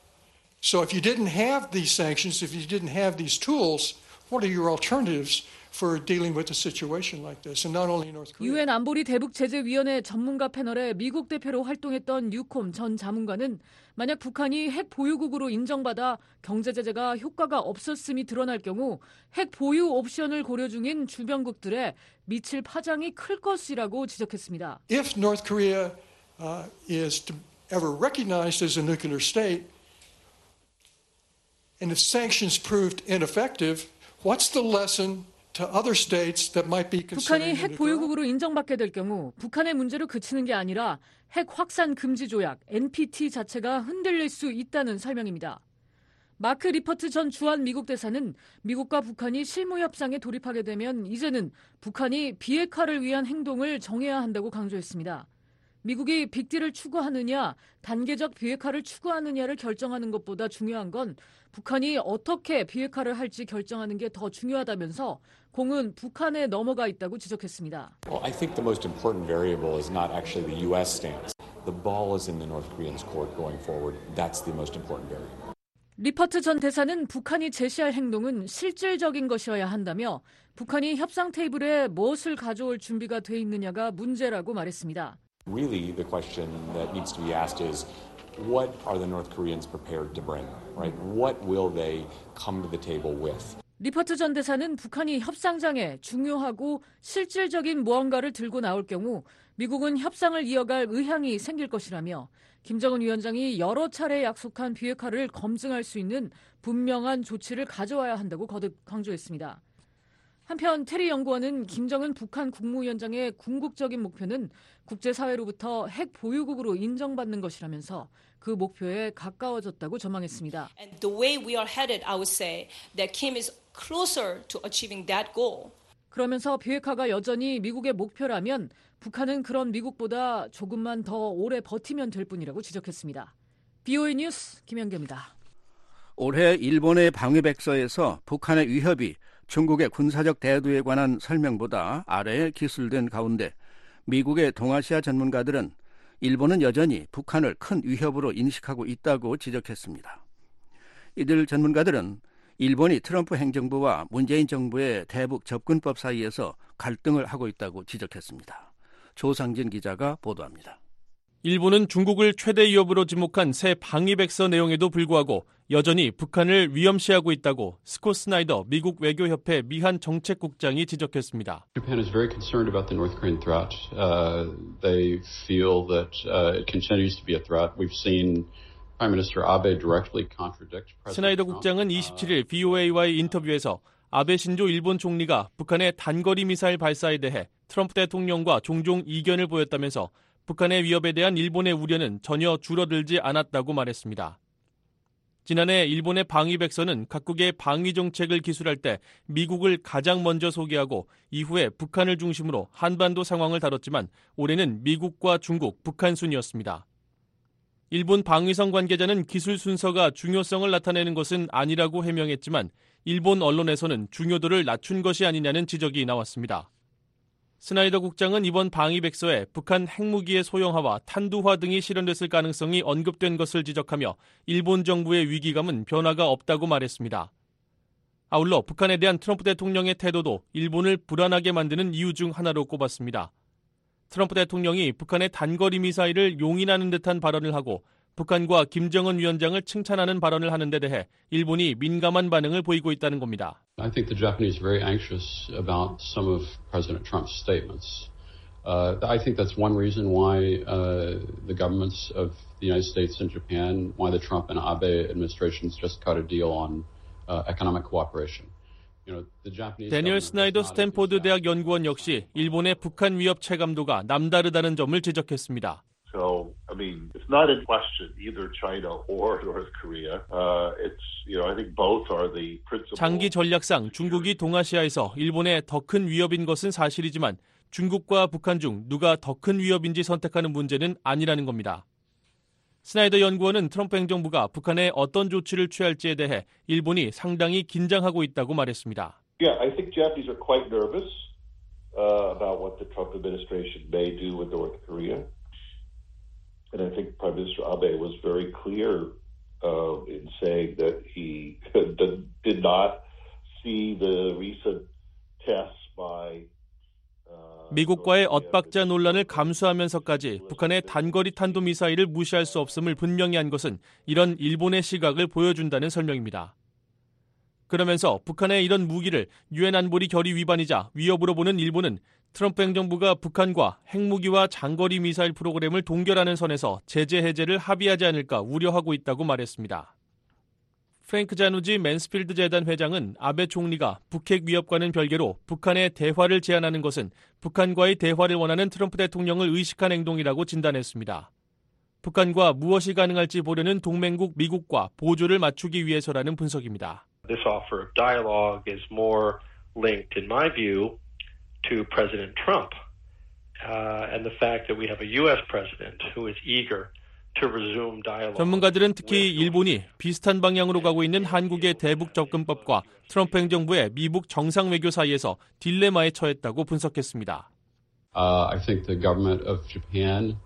So if you didn't have these sanctions, if you didn't have these tools, what are your alternatives for dealing with a situation like this, and not only North Korea. 유엔 안보리 대북제재위원회 전문가 패널에 미국 대표로 활동했던 뉴콤 전 자문관은 만약 북한이 핵 보유국으로 인정받아 경제 제재가 효과가 없었음이 드러날 경우 핵 보유 옵션을 고려 중인 주변국들에 미칠 파장이 클 것이라고 지적했습니다. If North Korea is ever recognized as a nuclear state, and if sanctions proved ineffective, what's the lesson to other states that might be 북한이 considering 핵 보유국으로 인정받게 될 경우 북한의 문제로 그치는 게 아니라 핵 확산 금지 조약 NPT 자체가 흔들릴 수 있다는 설명입니다. 마크 리퍼트 전 주한 미국 대사는 미국과 북한이 실무 협상에 돌입하게 되면 이제는 북한이 비핵화를 위한 행동을 정해야 한다고 강조했습니다. 미국이 빅딜을 추구하느냐, 단계적 비핵화를 추구하느냐를 결정하는 것보다 중요한 건 북한이 어떻게 비핵화를 할지 결정하는 게 더 중요하다면서 공은 북한에 넘어가 있다고 지적했습니다. Well, I think the most important variable is not actually the U.S. stance. The ball is in the North Koreans' court going forward. That's the most important variable. 리퍼트 전 대사는 북한이 제시할 행동은 실질적인 것이어야 한다며 북한이 협상 테이블에 무엇을 가져올 준비가 돼 있느냐가 문제라고 말했습니다. Really, the question that needs to be asked is, what are the North Koreans prepared to bring? Right? What will they come to the table with? 리퍼트 전 대사는 북한이 협상장에 중요하고 실질적인 무언가를 들고 나올 경우 미국은 협상을 이어갈 의향이 생길 것이라며 김정은 위원장이 여러 차례 약속한 비핵화를 검증할 수 있는 분명한 조치를 가져와야 한다고 거듭 강조했습니다. 한편 테리 연구원은 김정은 북한 국무위원장의 궁극적인 목표는 국제사회로부터 핵 보유국으로 인정받는 것이라면서 그 목표에 가까워졌다고 전망했습니다. And the way we are headed, I would say that Kim is closer to achieving that goal. 그러면서 비핵화가 여전히 미국의 목표라면 북한은 그런 미국보다 조금만 더 오래 버티면 될 뿐이라고 지적했습니다. BOA 뉴스 김현경입니다. 올해 일본의 방위백서에서 북한의 위협이 중국의 군사적 대두에 관한 설명보다 아래에 기술된 가운데 미국의 동아시아 전문가들은 일본은 여전히 북한을 큰 위협으로 인식하고 있다고 지적했습니다. 이들 전문가들은 일본이 트럼프 행정부와 문재인 정부의 대북 접근법 사이에서 갈등을 하고 있다고 지적했습니다. 조상진 기자가 보도합니다. 일본은 중국을 최대 위협으로 지목한 새 방위백서 내용에도 불구하고 여전히 북한을 위험시하고 있다고 스콧 스나이더 미국 외교협회 미한 정책국장이 지적했습니다. Japan is very concerned about the North Korean threat. They feel that it continues to be a threat. We've seen Prime Minister Abe directly contradict President 스나이더 국장은 27일 VOA와의 인터뷰에서 아베 신조 일본 총리가 북한의 단거리 미사일 발사에 대해 트럼프 대통령과 종종 이견을 보였다면서 북한의 위협에 대한 일본의 우려는 전혀 줄어들지 않았다고 말했습니다. 지난해 일본의 방위백서는 각국의 방위 정책을 기술할 때 미국을 가장 먼저 소개하고 이후에 북한을 중심으로 한반도 상황을 다뤘지만 올해는 미국과 중국, 북한 순이었습니다. 일본 방위성 관계자는 기술 순서가 중요성을 나타내는 것은 아니라고 해명했지만 일본 언론에서는 중요도를 낮춘 것이 아니냐는 지적이 나왔습니다. 스나이더 국장은 이번 방위백서에 북한 핵무기의 소형화와 탄두화 등이 실현됐을 가능성이 언급된 것을 지적하며 일본 정부의 위기감은 변화가 없다고 말했습니다. 아울러 북한에 대한 트럼프 대통령의 태도도 일본을 불안하게 만드는 이유 중 하나로 꼽았습니다. 트럼프 대통령이 북한의 단거리 미사일을 용인하는 듯한 발언을 하고 북한과 김정은 위원장을 칭찬하는 발언을 하는 데 대해 일본이 민감한 반응을 보이고 있다는 겁니다. I think the Japanese are very anxious about some of President Trump's statements. I think that's one reason why the governments of the United States and Japan, why the Trump and Abe administrations just cut a deal on economic cooperation. 데니얼 스나이더 스탠포드 대학 연구원 역시 일본의 북한 위협 체감도가 남다르다는 점을 지적했습니다. So, I mean, it's not in question either China or North Korea. I think both are the principal. 장기 전략상 중국이 동아시아에서 일본에 더 큰 위협인 것은 사실이지만 중국과 북한 중 누가 더 큰 위협인지 선택하는 문제는 아니라는 겁니다. 스나이더 연구원은 트럼프 행정부가 북한에 어떤 조치를 취할지에 대해 일본이 상당히 긴장하고 있다고 말했습니다. Yeah, I think Japanese are quite nervous about what the Trump administration may do with North Korea. And I think Prime Minister Abe was very clear in saying that he did not see the recent tests by 미국과의 엇박자 논란을 감수하면서까지 북한의 단거리 탄도미사일을 무시할 수 없음을 분명히 한 것은 이런 일본의 시각을 보여준다는 설명입니다. 그러면서 북한의 이런 무기를 유엔 안보리 결의 위반이자 위협으로 보는 일본은 트럼프 행정부가 북한과 핵무기와 장거리 미사일 프로그램을 동결하는 선에서 제재 해제를 합의하지 않을까 우려하고 있다고 말했습니다. 프랭크 자누지 맨스필드 재단 회장은 아베 총리가 북핵 위협과는 별개로 북한의 대화를 제안하는 것은 북한과의 대화를 원하는 트럼프 대통령을 의식한 행동이라고 진단했습니다. 북한과 무엇이 가능할지 보려는 동맹국 미국과 보조를 맞추기 위해서라는 분석입니다. This offer of dialogue is more linked, in my view, to President Trump and the fact that we have a U.S. president who is eager to resume dialogue. 전문가들은 특히 일본이 비슷한 방향으로 가고 있는 한국의 대북 접근법과 트럼프 행정부의 미북 정상 외교 사이에서 딜레마에 처했다고 분석했습니다. I think the government of Japan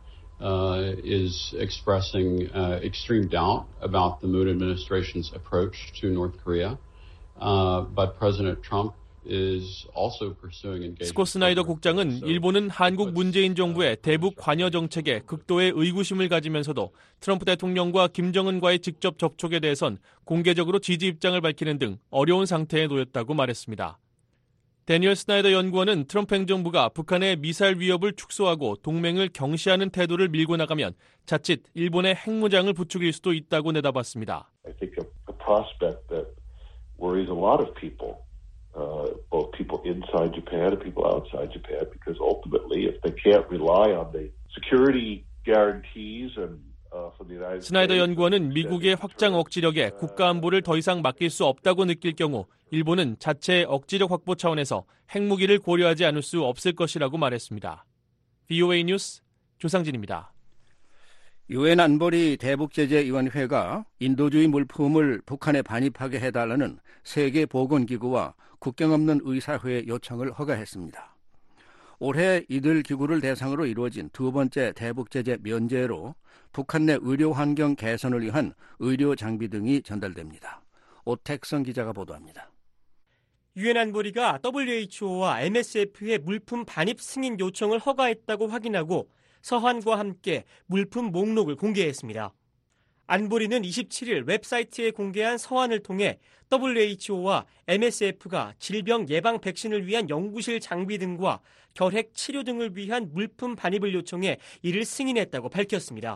is expressing extreme doubt about the Moon administration's approach to North Korea, but President Trump is also pursuing engagement. 스콧 스나이더 국장은 일본은 한국 문재인 정부의 대북 관여 정책에 극도의 의구심을 가지면서도 트럼프 대통령과 김정은과의 직접 접촉에 대해선 공개적으로 지지 입장을 밝히는 등 어려운 상태에 놓였다고 말했습니다. 데니얼 스나이더 연구원은 트럼프 행정부가 북한의 미사일 위협을 축소하고 동맹을 경시하는 태도를 밀고 나가면 자칫 일본의 핵무장을 부추길 수도 있다고 내다봤습니다. I think a prospect that worries a lot of people, both people inside Japan and people outside Japan, because ultimately, if they can't rely on the security guarantees and 스나이더 연구원은 미국의 확장 억지력에 국가 안보를 더 이상 맡길 수 없다고 느낄 경우 일본은 자체의 억지력 확보 차원에서 핵무기를 고려하지 않을 수 없을 것이라고 말했습니다. VOA 뉴스 조상진입니다. 유엔 안보리 대북제재위원회가 인도주의 물품을 북한에 반입하게 해달라는 세계보건기구와 국경 없는 의사회의 요청을 허가했습니다. 올해 이들 기구를 대상으로 이루어진 두 번째 대북제재 면제로 북한 내 의료 환경 개선을 위한 의료 장비 등이 전달됩니다. 오택성 기자가 보도합니다. 유엔 안보리가 WHO와 MSF의 물품 반입 승인 요청을 허가했다고 확인하고 서한과 함께 물품 목록을 공개했습니다. 안보리는 27일 웹사이트에 공개한 서한을 통해 WHO와 MSF가 질병 예방 백신을 위한 연구실 장비 등과 결핵 치료 등을 위한 물품 반입을 요청해 이를 승인했다고 밝혔습니다.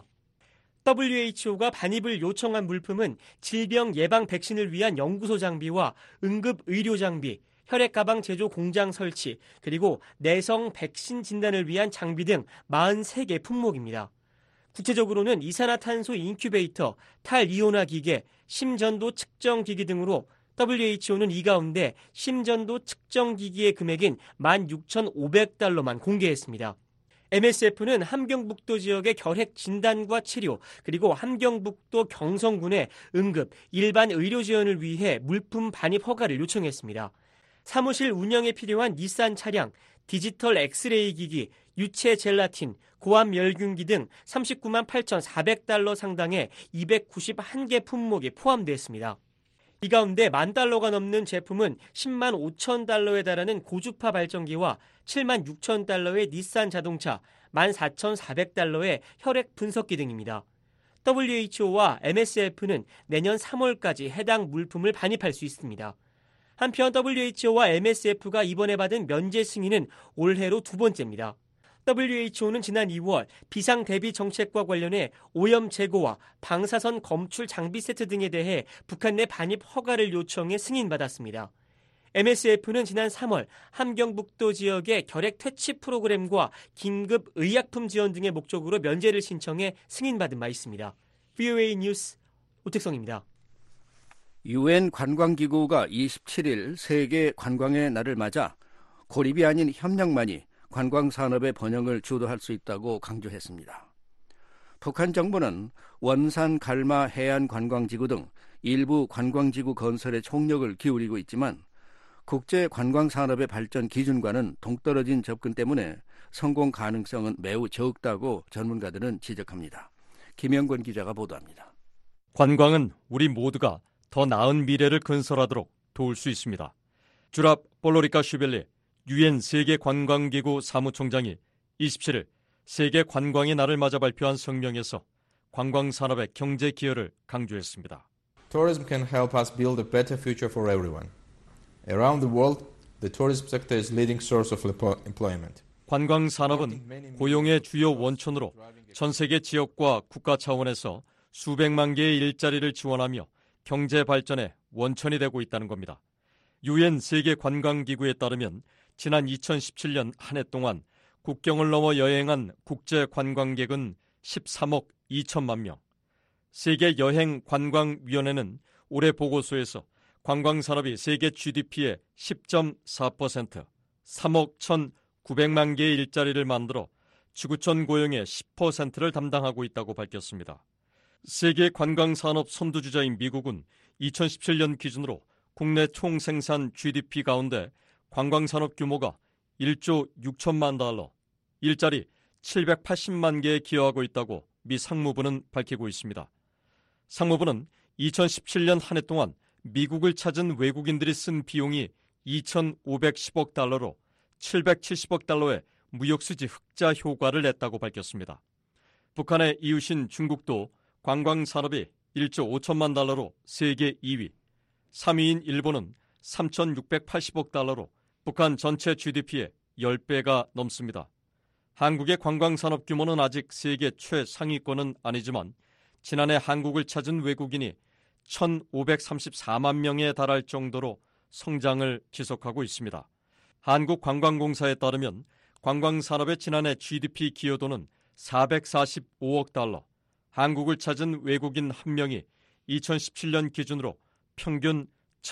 WHO가 반입을 요청한 물품은 질병 예방 백신을 위한 연구소 장비와 응급 의료 장비, 혈액 가방 제조 공장 설치, 그리고 내성 백신 진단을 위한 장비 등 43개 품목입니다. 구체적으로는 이산화탄소 인큐베이터, 탈이온화 기계, 심전도 측정 기기 등으로 WHO는 이 가운데 심전도 측정 기기의 금액인 16,500달러만 공개했습니다. MSF는 함경북도 지역의 결핵 진단과 치료, 그리고 함경북도 경성군의 응급, 일반 의료 지원을 위해 물품 반입 허가를 요청했습니다. 사무실 운영에 필요한 닛산 차량, 디지털 엑스레이 기기, 유체 젤라틴, 고압 멸균기 등 39만 8,400달러 상당의 291개 품목이 포함되었습니다. 이 가운데 $10,000가 넘는 제품은 10만 5천 달러에 달하는 고주파 발전기와 7만 6천 달러의 닛산 자동차, 14,400달러의 혈액 분석기 등입니다. WHO와 MSF는 내년 3월까지 해당 물품을 반입할 수 있습니다. 한편 WHO와 MSF가 이번에 받은 면제 승인은 올해로 두 번째입니다. WHO는 지난 2월 비상대비 정책과 관련해 오염 제거와 방사선 검출 장비 세트 등에 대해 북한 내 반입 허가를 요청해 승인받았습니다. MSF는 지난 3월 함경북도 지역의 결핵 퇴치 프로그램과 긴급 의약품 지원 등의 목적으로 면제를 신청해 승인받은 바 있습니다. VOA 뉴스 오택성입니다. 유엔 관광기구가 27일 세계 관광의 날을 맞아 고립이 아닌 협력만이 관광산업의 번영을 주도할 수 있다고 강조했습니다. 북한 정부는 원산, 갈마, 해안관광지구 등 일부 관광지구 건설에 총력을 기울이고 있지만 국제 관광산업의 발전 기준과는 동떨어진 접근 때문에 성공 가능성은 매우 적다고 전문가들은 지적합니다. 김영권 기자가 보도합니다. 관광은 우리 모두가 더 나은 미래를 건설하도록 도울 수 있습니다. 주랍 볼로리카슈빌리 유엔 세계관광기구 사무총장이 27일 세계관광의 날을 맞아 발표한 성명에서 관광산업의 경제 기여를 강조했습니다. Tourism can help us build a better future for everyone. Around the world, the tourism sector is leading source of employment. 관광산업은 고용의 주요 원천으로 전 세계 지역과 국가 차원에서 수백만 개의 일자리를 지원하며 경제 발전의 원천이 되고 있다는 겁니다. 유엔 세계관광기구에 따르면 지난 2017년 한 해 동안 국경을 넘어 여행한 국제 관광객은 13억 2천만 명. 세계여행관광위원회는 올해 보고서에서 관광산업이 세계 GDP의 10.4%, 3억 1,900만 개의 일자리를 만들어 지구촌 고용의 10%를 담당하고 있다고 밝혔습니다. 세계 관광산업 선두주자인 미국은 2017년 기준으로 국내 총생산 GDP 가운데 관광산업 규모가 1조 6천만 달러, 일자리 780만 개에 기여하고 있다고 미 상무부는 밝히고 있습니다. 상무부는 2017년 한 해 동안 미국을 찾은 외국인들이 쓴 비용이 2,510억 달러로 770억 달러의 무역수지 흑자 효과를 냈다고 밝혔습니다. 북한의 이웃인 중국도 관광산업이 1조 5천만 달러로 세계 2위, 3위인 일본은 3,680억 달러로 북한 전체 GDP의 10배가 넘습니다. 한국의 관광산업 규모는 아직 세계 최상위권은 아니지만 지난해 한국을 찾은 외국인이 1,534만 명에 달할 정도로 성장을 지속하고 있습니다. 한국관광공사에 따르면 관광산업의 지난해 GDP 기여도는 445억 달러, 한국을 찾은 외국인 한 명이 2017년 기준으로 평균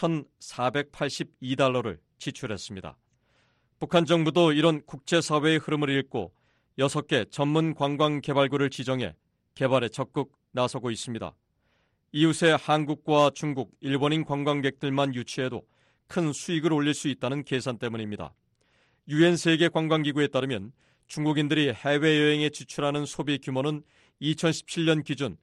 1,482달러를 지출했습니다. 북한 정부도 이런 국제사회의 흐름을 읽고 6개 전문 관광개발구를 지정해 개발에 적극 나서고 있습니다. 이웃의 한국과 중국, 일본인 관광객들만 유치해도 큰 수익을 올릴 수 있다는 계산 때문입니다. 유엔 세계관광기구에 따르면 중국인들이 해외여행에 지출하는 소비 규모는 2017년 기준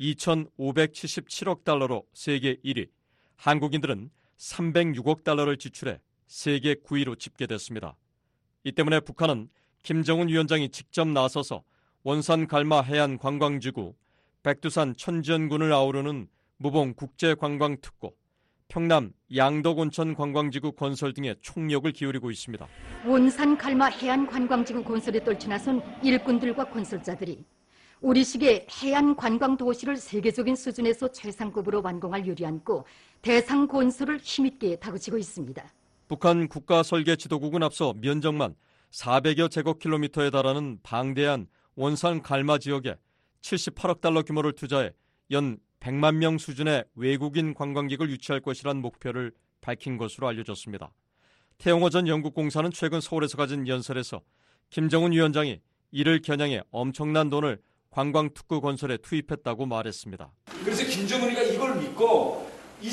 2,577억 달러로 세계 1위, 한국인들은 306억 달러를 지출해 세계 9위로 집계됐습니다. 이 때문에 북한은 김정은 위원장이 직접 나서서 원산 갈마 해안 관광지구, 백두산 천지연군을 아우르는 무봉 국제관광특구, 평남 양덕온천 관광지구 건설 등의 총력을 기울이고 있습니다. 원산 갈마 해안 관광지구 건설에 떨쳐나선 일꾼들과 건설자들이 우리식의 해안 관광 도시를 세계적인 수준에서 최상급으로 완공할 유리안고 대상 건설을 힘있게 다그치고 있습니다. 북한 국가설계지도국은 앞서 면적만 400여 제곱킬로미터에 달하는 방대한 원산 갈마 지역에 78억 달러 규모를 투자해 연 100만 명 수준의 외국인 관광객을 유치할 것이란 목표를 밝힌 것으로 알려졌습니다. 태영호 전 영국공사는 최근 서울에서 가진 연설에서 김정은 위원장이 이를 겨냥해 엄청난 돈을 관광특구 건설에 투입했다고 말했습니다. 그래서 김정은이가 이걸 믿고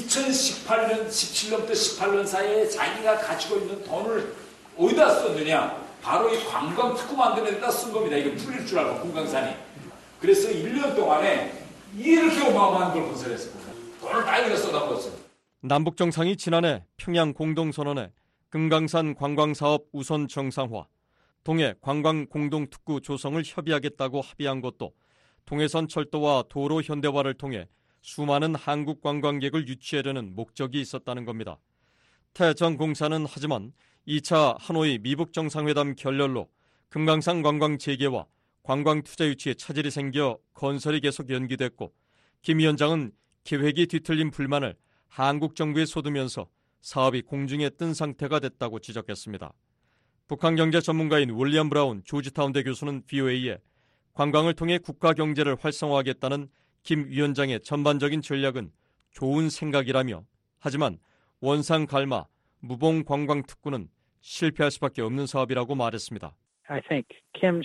2018년, 17년부터 18년 사이에 자기가 가지고 있는 돈을 어디다 썼느냐? 바로 이 관광특구 만드는 데다 쓴 겁니다. 이거 풀릴 줄 알고 금강산이. 그래서 1년 동안에 이렇게 어마어마한 걸 건설했습니다. 돈을 다 여기다 쏟아부었어요. 남북 정상이 지난해 평양 공동선언에 금강산 관광사업 우선 정상화, 동해 관광 공동특구 조성을 협의하겠다고 합의한 것도 동해선 철도와 도로 현대화를 통해 수많은 한국 관광객을 유치하려는 목적이 있었다는 겁니다. 태 전 공사는 하지만 2차 하노이 미북 정상회담 결렬로 금강산 관광 재개와 관광 투자 유치에 차질이 생겨 건설이 계속 연기됐고 김 위원장은 계획이 뒤틀린 불만을 한국 정부에 쏟으면서 사업이 공중에 뜬 상태가 됐다고 지적했습니다. 북한 경제 전문가인 윌리엄 브라운 조지타운대 교수는 VOA에 관광을 통해 국가 경제를 활성화하겠다는 김 위원장의 전반적인 전략은 좋은 생각이라며 하지만 원산 갈마 무봉 관광 특구는 실패할 수밖에 없는 사업이라고 말했습니다. I think Kim's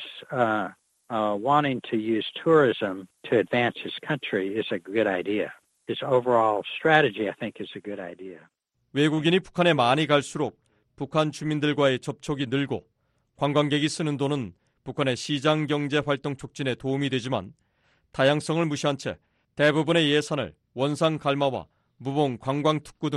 wanting to use tourism to advance his country is a good idea. His overall strategy, I think, is a good idea. 외국인이 북한에 많이 갈수록 북한 주민들과의 접촉이 늘고 관광객이 쓰는 돈은 북한의 시장 경제 활동 촉진에 도움이 되지만 다양성을 무시한 채 대부분의 예산을 원산 갈마와 무봉 관광 특구 등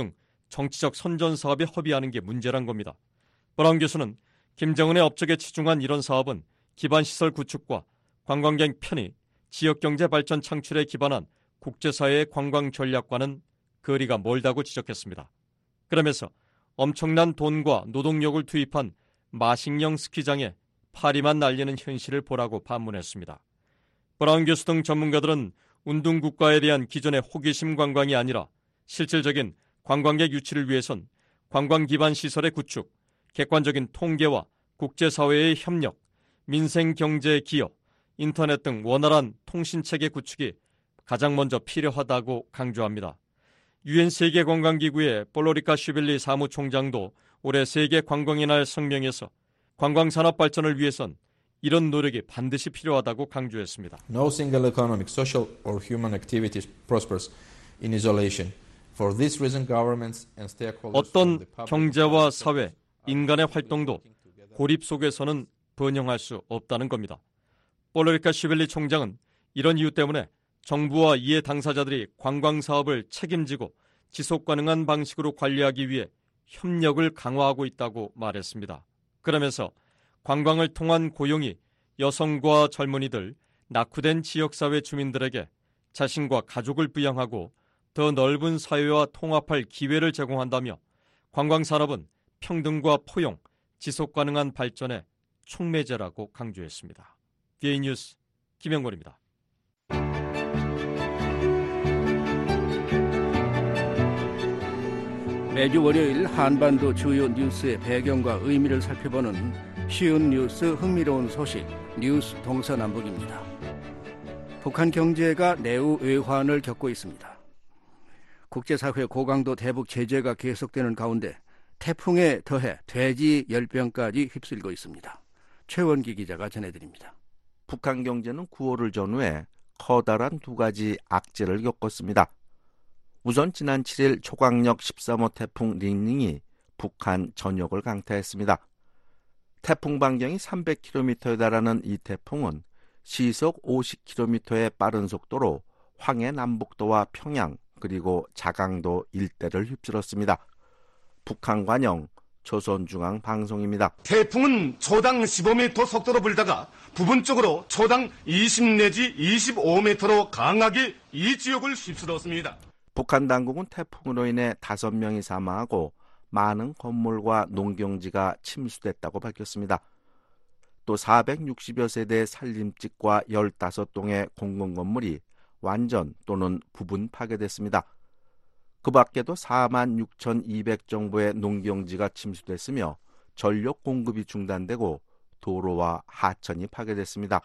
정치적 선전 사업에 허비하는 게 문제란 겁니다. 브라운 교수는 김정은의 업적에 치중한 이런 사업은 기반시설 구축과 관광객 편의, 지역경제 발전 창출에 기반한 국제사회의 관광 전략과는 거리가 멀다고 지적했습니다. 그러면서 엄청난 돈과 노동력을 투입한 마식령 스키장에 파리만 날리는 현실을 보라고 반문했습니다. 브라운 교수 등 전문가들은 운동국가에 대한 기존의 호기심 관광이 아니라 실질적인 관광객 유치를 위해선 관광 기반 시설의 구축, 객관적인 통계와 국제사회의 협력, 민생경제의 기여, 인터넷 등 원활한 통신체계 구축이 가장 먼저 필요하다고 강조합니다. 유엔 세계관광기구의 볼로리카 슈빌리 사무총장도 올해 세계관광의 날 성명에서 관광산업 발전을 위해선 이런 노력이 반드시 필요하다고 강조했습니다. No single economic, social or human activity prospers in isolation. For this reason, governments and stakeholders 어떤 경제와 사회, 인간의 활동도 고립 속에서는 번영할 수 없다는 겁니다. 볼로리카 슈빌리 총장은 이런 이유 때문에 정부와 이해 당사자들이 관광 사업을 책임지고 지속 가능한 방식으로 관리하기 위해 협력을 강화하고 있다고 말했습니다. 그러면서 관광을 통한 고용이 여성과 젊은이들, 낙후된 지역사회 주민들에게 자신과 가족을 부양하고 더 넓은 사회와 통합할 기회를 제공한다며 관광산업은 평등과 포용, 지속 가능한 발전의 촉매제라고 강조했습니다. VA 뉴스 김영권입니다. 매주 월요일 한반도 주요 뉴스의 배경과 의미를 살펴보는 쉬운 뉴스 흥미로운 소식 뉴스 동서남북입니다. 북한 경제가 내후 외환을 겪고 있습니다. 국제사회 고강도 대북 제재가 계속되는 가운데 태풍에 더해 돼지 열병까지 휩쓸고 있습니다. 최원기 기자가 전해드립니다. 북한 경제는 9월을 전후해 커다란 두 가지 악재를 겪었습니다. 우선 지난 7일 초강력 13호 태풍 링링이 북한 전역을 강타했습니다. 태풍 반경이 300km에 달하는 이 태풍은 시속 50km의 빠른 속도로 황해 남북도와 평양 그리고 자강도 일대를 휩쓸었습니다. 북한 관영 조선중앙방송입니다. 태풍은 초당 15m 속도로 불다가 부분적으로 초당 20 내지 25m로 강하게 이 지역을 휩쓸었습니다. 북한 당국은 태풍으로 인해 5명이 사망하고 많은 건물과 농경지가 침수됐다고 밝혔습니다. 또 460여 세대의 살림집과 15동의 공공건물이 완전 또는 부분 파괴됐습니다. 그 밖에도 46,200 정도의 농경지가 침수됐으며 전력 공급이 중단되고 도로와 하천이 파괴됐습니다.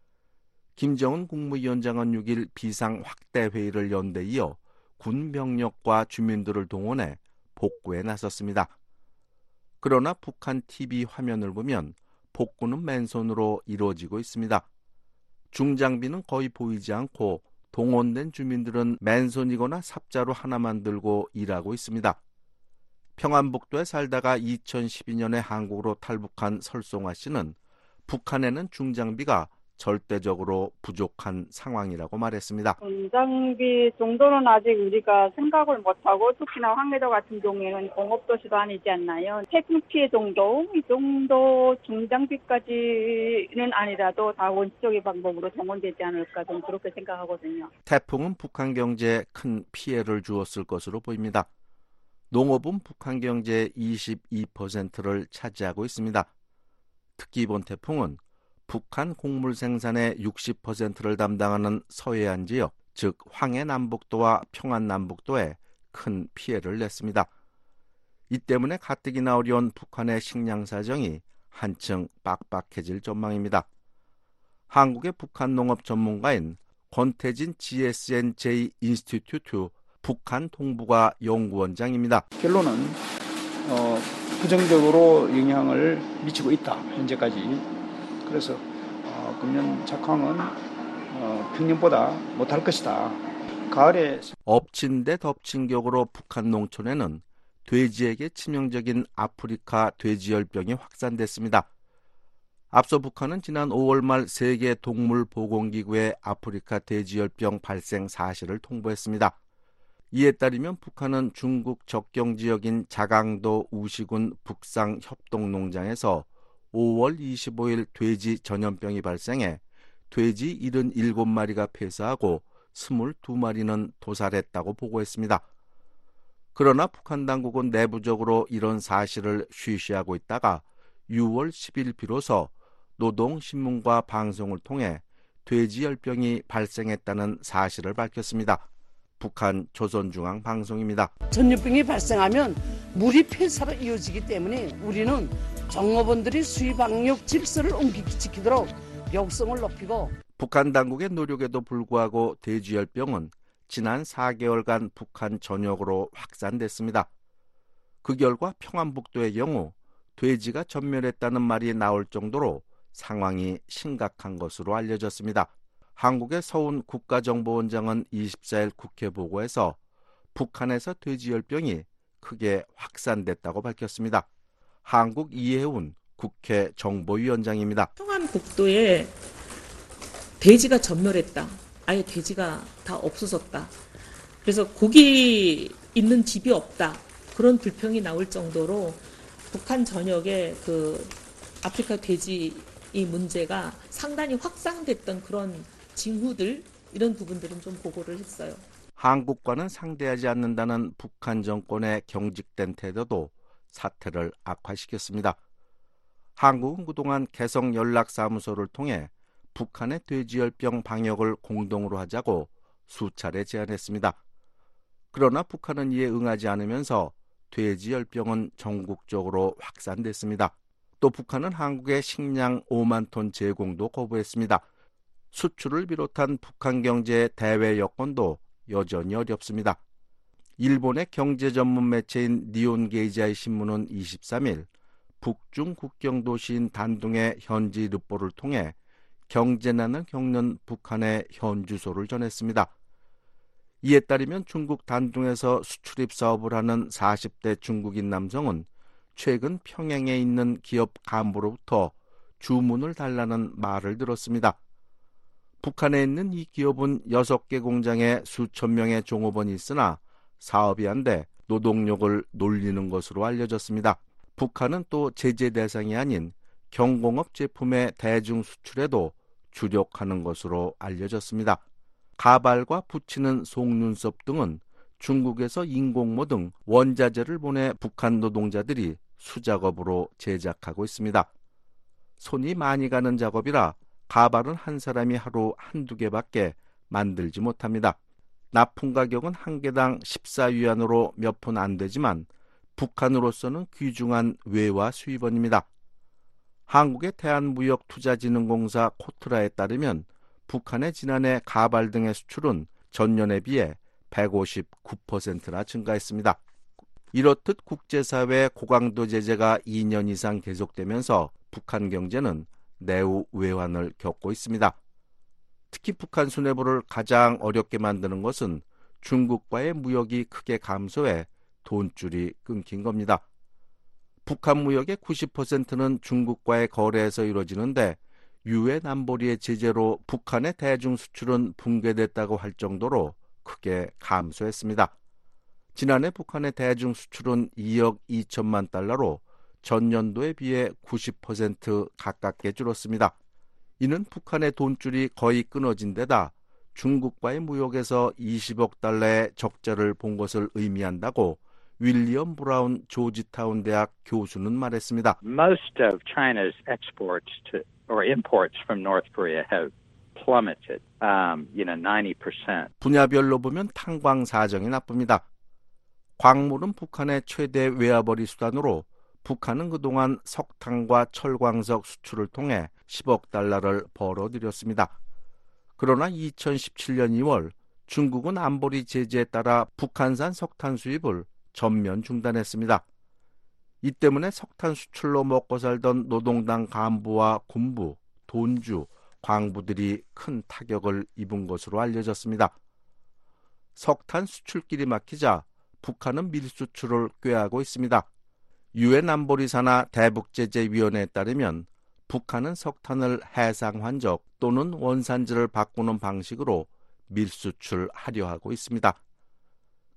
김정은 국무위원장은 6일 비상 확대 회의를 연 데 이어 군 병력과 주민들을 동원해 복구에 나섰습니다. 그러나 북한 TV 화면을 보면 복구는 맨손으로 이루어지고 있습니다. 중장비는 거의 보이지 않고 동원된 주민들은 맨손이거나 삽자루 하나만 들고 일하고 있습니다. 평안북도에 살다가 2012년에 한국으로 탈북한 설송화 씨는 북한에는 중장비가 절대적으로 부족한 상황이라고 말했습니다. 중장비 정도는 아직 우리가 생각을 못하고 특히나 황해도 같은 경우에는 공업도시도 아니지 않나요? 태풍 피해 정도, 이 정도 중장비까지는 아니라도 다 원시적인 방법으로 동원되지 않을까 좀 그렇게 생각하거든요. 태풍은 북한 경제에 큰 피해를 주었을 것으로 보입니다. 농업은 북한 경제의 22%를 차지하고 있습니다. 특히 이번 태풍은 북한 곡물 생산의 60%를 담당하는 서해안 지역, 즉 황해 남북도와 평안 남북도에 큰 피해를 냈습니다. 이 때문에 가뜩이나 어려운 북한의 식량 사정이 한층 빡빡해질 전망입니다. 한국의 북한 농업 전문가인 권태진 GSN 제2인스티튜트 북한 동북아 연구원장입니다. 결론은 부정적으로 영향을 미치고 있다. 현재까지. 그래서 금년 작황은 평년보다 못할 것이다. 가을에 엎친 데 덮친 격으로 북한 농촌에는 돼지에게 치명적인 아프리카 돼지열병이 확산됐습니다. 앞서 북한은 지난 5월 말 세계 동물보건기구에 아프리카 돼지열병 발생 사실을 통보했습니다. 이에 따르면 북한은 중국 적경 지역인 자강도 우시군 북상 협동농장에서 5월 25일 돼지 전염병이 발생해 돼지 77마리가 폐사하고 22마리는 도살했다고 보고했습니다. 그러나 북한 당국은 내부적으로 이런 사실을 쉬쉬하고 있다가 6월 10일 비로소 노동신문과 방송을 통해 돼지열병이 발생했다는 사실을 밝혔습니다. 북한 조선중앙방송입니다. 전염병이 발생하면 물이 폐사로 이어지기 때문에 우리는 종업원들이 수입학력 질서를 엄격히 지키도록 역성을 높이고 북한 당국의 노력에도 불구하고 돼지열병은 지난 4개월간 북한 전역으로 확산됐습니다. 그 결과 평안북도의 경우 돼지가 전멸했다는 말이 나올 정도로 상황이 심각한 것으로 알려졌습니다. 한국의 서훈 국가정보원장은 24일 국회 보고에서 북한에서 돼지열병이 크게 확산됐다고 밝혔습니다. 한국 이해훈 국회 정보위원장입니다. 평안북도에 돼지가 전멸했다. 아예 돼지가 다 없어졌다. 그래서 고기 있는 집이 없다. 그런 불평이 나올 정도로 북한 전역에 그 아프리카 돼지 이 문제가 상당히 확산됐던 그런 징후들, 이런 부분들은 좀 보고를 했어요. 한국과는 상대하지 않는다는 북한 정권의 경직된 태도도 사태를 악화시켰습니다. 한국은 그동안 개성연락사무소를 통해 북한의 돼지열병 방역을 공동으로 하자고 수차례 제안했습니다. 그러나 북한은 이에 응하지 않으면서 돼지열병은 전국적으로 확산됐습니다. 또 북한은 한국의 식량 5만 톤 제공도 거부했습니다. 수출을 비롯한 북한 경제의 대외 여건도 여전히 어렵습니다. 일본의 경제 전문 매체인 니온게이자이 신문은 23일 북중 국경 도시인 단둥의 현지 르포를 통해 경제난을 겪는 북한의 현 주소를 전했습니다. 이에 따르면 중국 단둥에서 수출입 사업을 하는 40대 중국인 남성은 최근 평양에 있는 기업 간부로부터 주문을 달라는 말을 들었습니다. 북한에 있는 이 기업은 6개 공장에 수천 명의 종업원이 있으나 사업이 안 돼 노동력을 놀리는 것으로 알려졌습니다. 북한은 또 제재 대상이 아닌 경공업 제품의 대중 수출에도 주력하는 것으로 알려졌습니다. 가발과 붙이는 속눈썹 등은 중국에서 인공모 등 원자재를 보내 북한 노동자들이 수작업으로 제작하고 있습니다. 손이 많이 가는 작업이라 가발은 한 사람이 하루 한두 개밖에 만들지 못합니다. 납품 가격은 한 개당 14위안으로 몇 푼 안 되지만 북한으로서는 귀중한 외화 수입원입니다. 한국의 대한무역투자진흥공사 코트라에 따르면 북한의 지난해 가발 등의 수출은 전년에 비해 159%나 증가했습니다. 이렇듯 국제사회의 고강도 제재가 2년 이상 계속되면서 북한 경제는 내후 외환을 겪고 있습니다. 특히 북한 수뇌부를 가장 어렵게 만드는 것은 중국과의 무역이 크게 감소해 돈줄이 끊긴 겁니다. 북한 무역의 90%는 중국과의 거래에서 이루어지는데 유엔 안보리의 제재로 북한의 대중 수출은 붕괴됐다고 할 정도로 크게 감소했습니다. 지난해 북한의 대중 수출은 2억 2천만 달러로 전년도에 비해 90% 가깝게 줄었습니다. 이는 북한의 돈줄이 거의 끊어진 데다 중국과의 무역에서 20억 달러의 적자를 본 것을 의미한다고 윌리엄 브라운 조지타운 대학 교수는 말했습니다. Most of China's exports or imports from North Korea have plummeted, 90%. 분야별로 보면 탄광 사정이 나쁩니다. 광물은 북한의 최대 외화벌이 수단으로 북한은 그동안 석탄과 철광석 수출을 통해 10억 달러를 벌어들였습니다. 그러나 2017년 2월 중국은 안보리 제재에 따라 북한산 석탄 수입을 전면 중단했습니다. 이 때문에 석탄 수출로 먹고 살던 노동당 간부와 군부, 돈주, 광부들이 큰 타격을 입은 것으로 알려졌습니다. 석탄 수출길이 막히자 북한은 밀수출을 꾀하고 있습니다. 유엔 안보리 산하 대북제재위원회에 따르면 북한은 석탄을 해상 환적 또는 원산지를 바꾸는 방식으로 밀수출하려 하고 있습니다.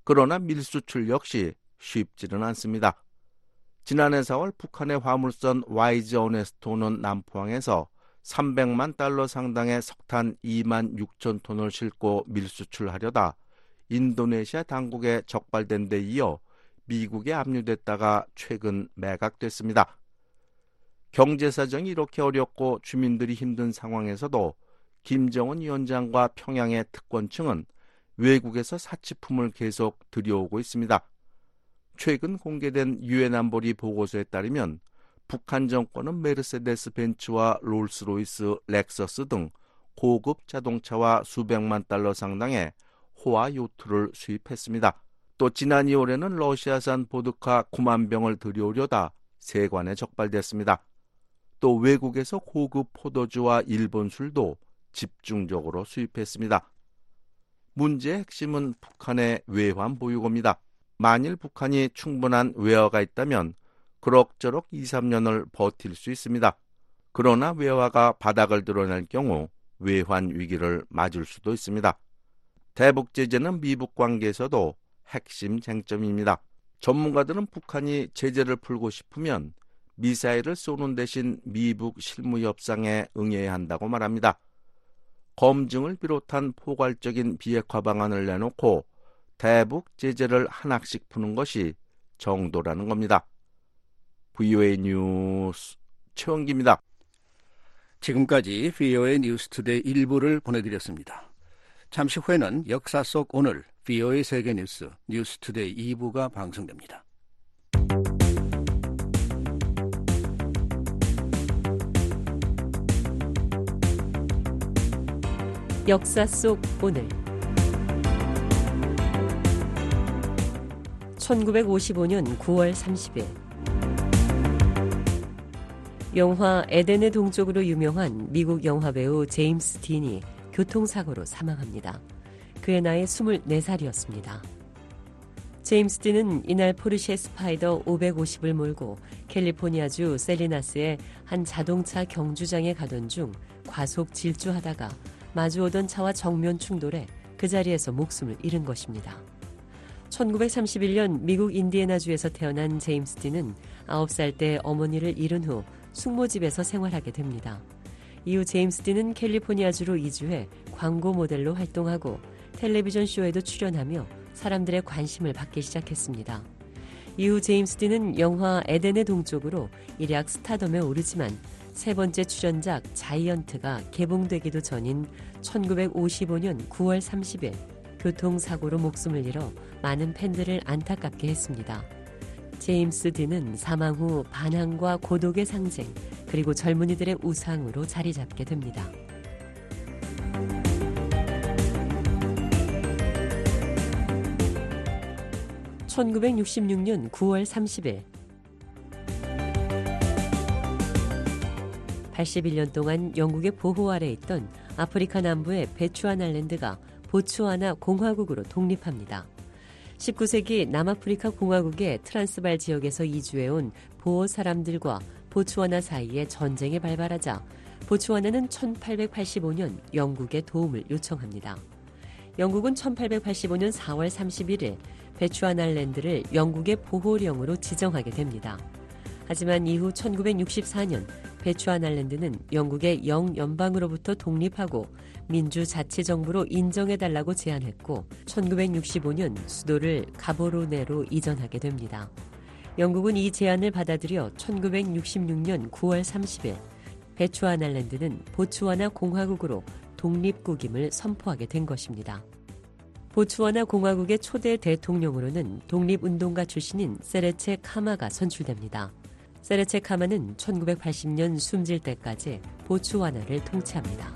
그러나 밀수출 역시 쉽지는 않습니다. 지난해 4월 북한의 화물선 와이즈 어네스토는 남포항에서 300만 달러 상당의 석탄 2만 6천 톤을 싣고 밀수출하려다 인도네시아 당국에 적발된 데 이어 미국에 압류됐다가 최근 매각됐습니다. 경제 사정이 이렇게 어렵고 주민들이 힘든 상황에서도 김정은 위원장과 평양의 특권층은 외국에서 사치품을 계속 들여오고 있습니다. 최근 공개된 유엔 안보리 보고서에 따르면 북한 정권은 메르세데스 벤츠와 롤스로이스, 렉서스 등 고급 자동차와 수백만 달러 상당의 호화 요트를 수입했습니다. 또 지난 2월에는 러시아산 보드카 9만 병을 들여오려다 세관에 적발됐습니다. 또 외국에서 고급 포도주와 일본 술도 집중적으로 수입했습니다. 문제의 핵심은 북한의 외환 보유고입니다. 만일 북한이 충분한 외화가 있다면 그럭저럭 2, 3년을 버틸 수 있습니다. 그러나 외화가 바닥을 드러낼 경우 외환 위기를 맞을 수도 있습니다. 대북 제재는 미북 관계에서도 핵심 쟁점입니다. 전문가들은 북한이 제재를 풀고 싶으면 미사일을 쏘는 대신 미북 실무 협상에 응해야 한다고 말합니다. 검증을 비롯한 포괄적인 비핵화 방안을 내놓고 대북 제재를 한 학씩 푸는 것이 정도라는 겁니다. VOA 뉴스 최원기입니다. 지금까지 VOA 뉴스투데이 1부를 보내드렸습니다. 잠시 후에는 역사 속 오늘 VOA 세계뉴스 뉴스투데이 2부가 방송됩니다. 역사 속 오늘 1955년 9월 30일 영화 에덴의 동쪽으로 유명한 미국 영화배우 제임스 딘이 교통사고로 사망합니다. 그의 나이 24살이었습니다. 제임스 딘은 이날 포르쉐 스파이더 550을 몰고 캘리포니아주 셀리나스의 한 자동차 경주장에 가던 중 과속 질주하다가 마주오던 차와 정면 충돌해 그 자리에서 목숨을 잃은 것입니다. 1931년 미국 인디애나주에서 태어난 제임스 딘은 9살 때 어머니를 잃은 후 숙모집에서 생활하게 됩니다. 이후 제임스 딘은 캘리포니아주로 이주해 광고 모델로 활동하고 텔레비전 쇼에도 출연하며 사람들의 관심을 받기 시작했습니다. 이후 제임스 딘은 영화 에덴의 동쪽으로 일약 스타덤에 오르지만 세 번째 출연작 자이언트가 개봉되기도 전인 1955년 9월 30일 교통사고로 목숨을 잃어 많은 팬들을 안타깝게 했습니다. 제임스 딘은 사망 후 반항과 고독의 상징 그리고 젊은이들의 우상으로 자리 잡게 됩니다. (1966년 9월 30일) 81년 동안 영국의 보호 아래 있던 아프리카 남부의 베추아날랜드가 보츠와나 공화국으로 독립합니다. 19세기 남아프리카 공화국의 트란스발 지역에서 이주해온 보호 사람들과 보츠와나 사이에 전쟁이 발발하자 보츠와나는 1885년 영국의 도움을 요청합니다. 영국은 1885년 4월 31일 베추아날랜드를 영국의 보호령으로 지정하게 됩니다. 하지만 이후 1964년 베추아날랜드는 영국의 영연방으로부터 독립하고 민주자치정부로 인정해달라고 제안했고 1965년 수도를 가보로네로 이전하게 됩니다. 영국은 이 제안을 받아들여 1966년 9월 30일 베추아날랜드는 보츠와나 공화국으로 독립국임을 선포하게 된 것입니다. 보츠와나 공화국의 초대 대통령으로는 독립운동가 출신인 세레체 카마가 선출됩니다. 세레체 카마는 1980년 숨질 때까지 보츠와나를 통치합니다.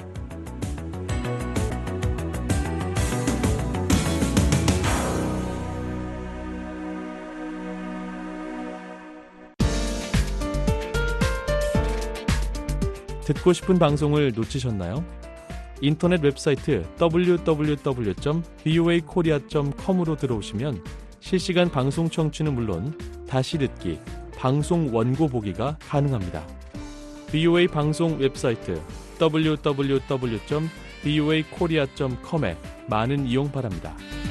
듣고 싶은 방송을 놓치셨나요? 인터넷 웹사이트 www.voakorea.com으로 들어오시면 실시간 방송 청취는 물론 다시 듣기, 방송 원고 보기가 가능합니다. VOA 방송 웹사이트 www.voakorea.com에 많은 이용 바랍니다.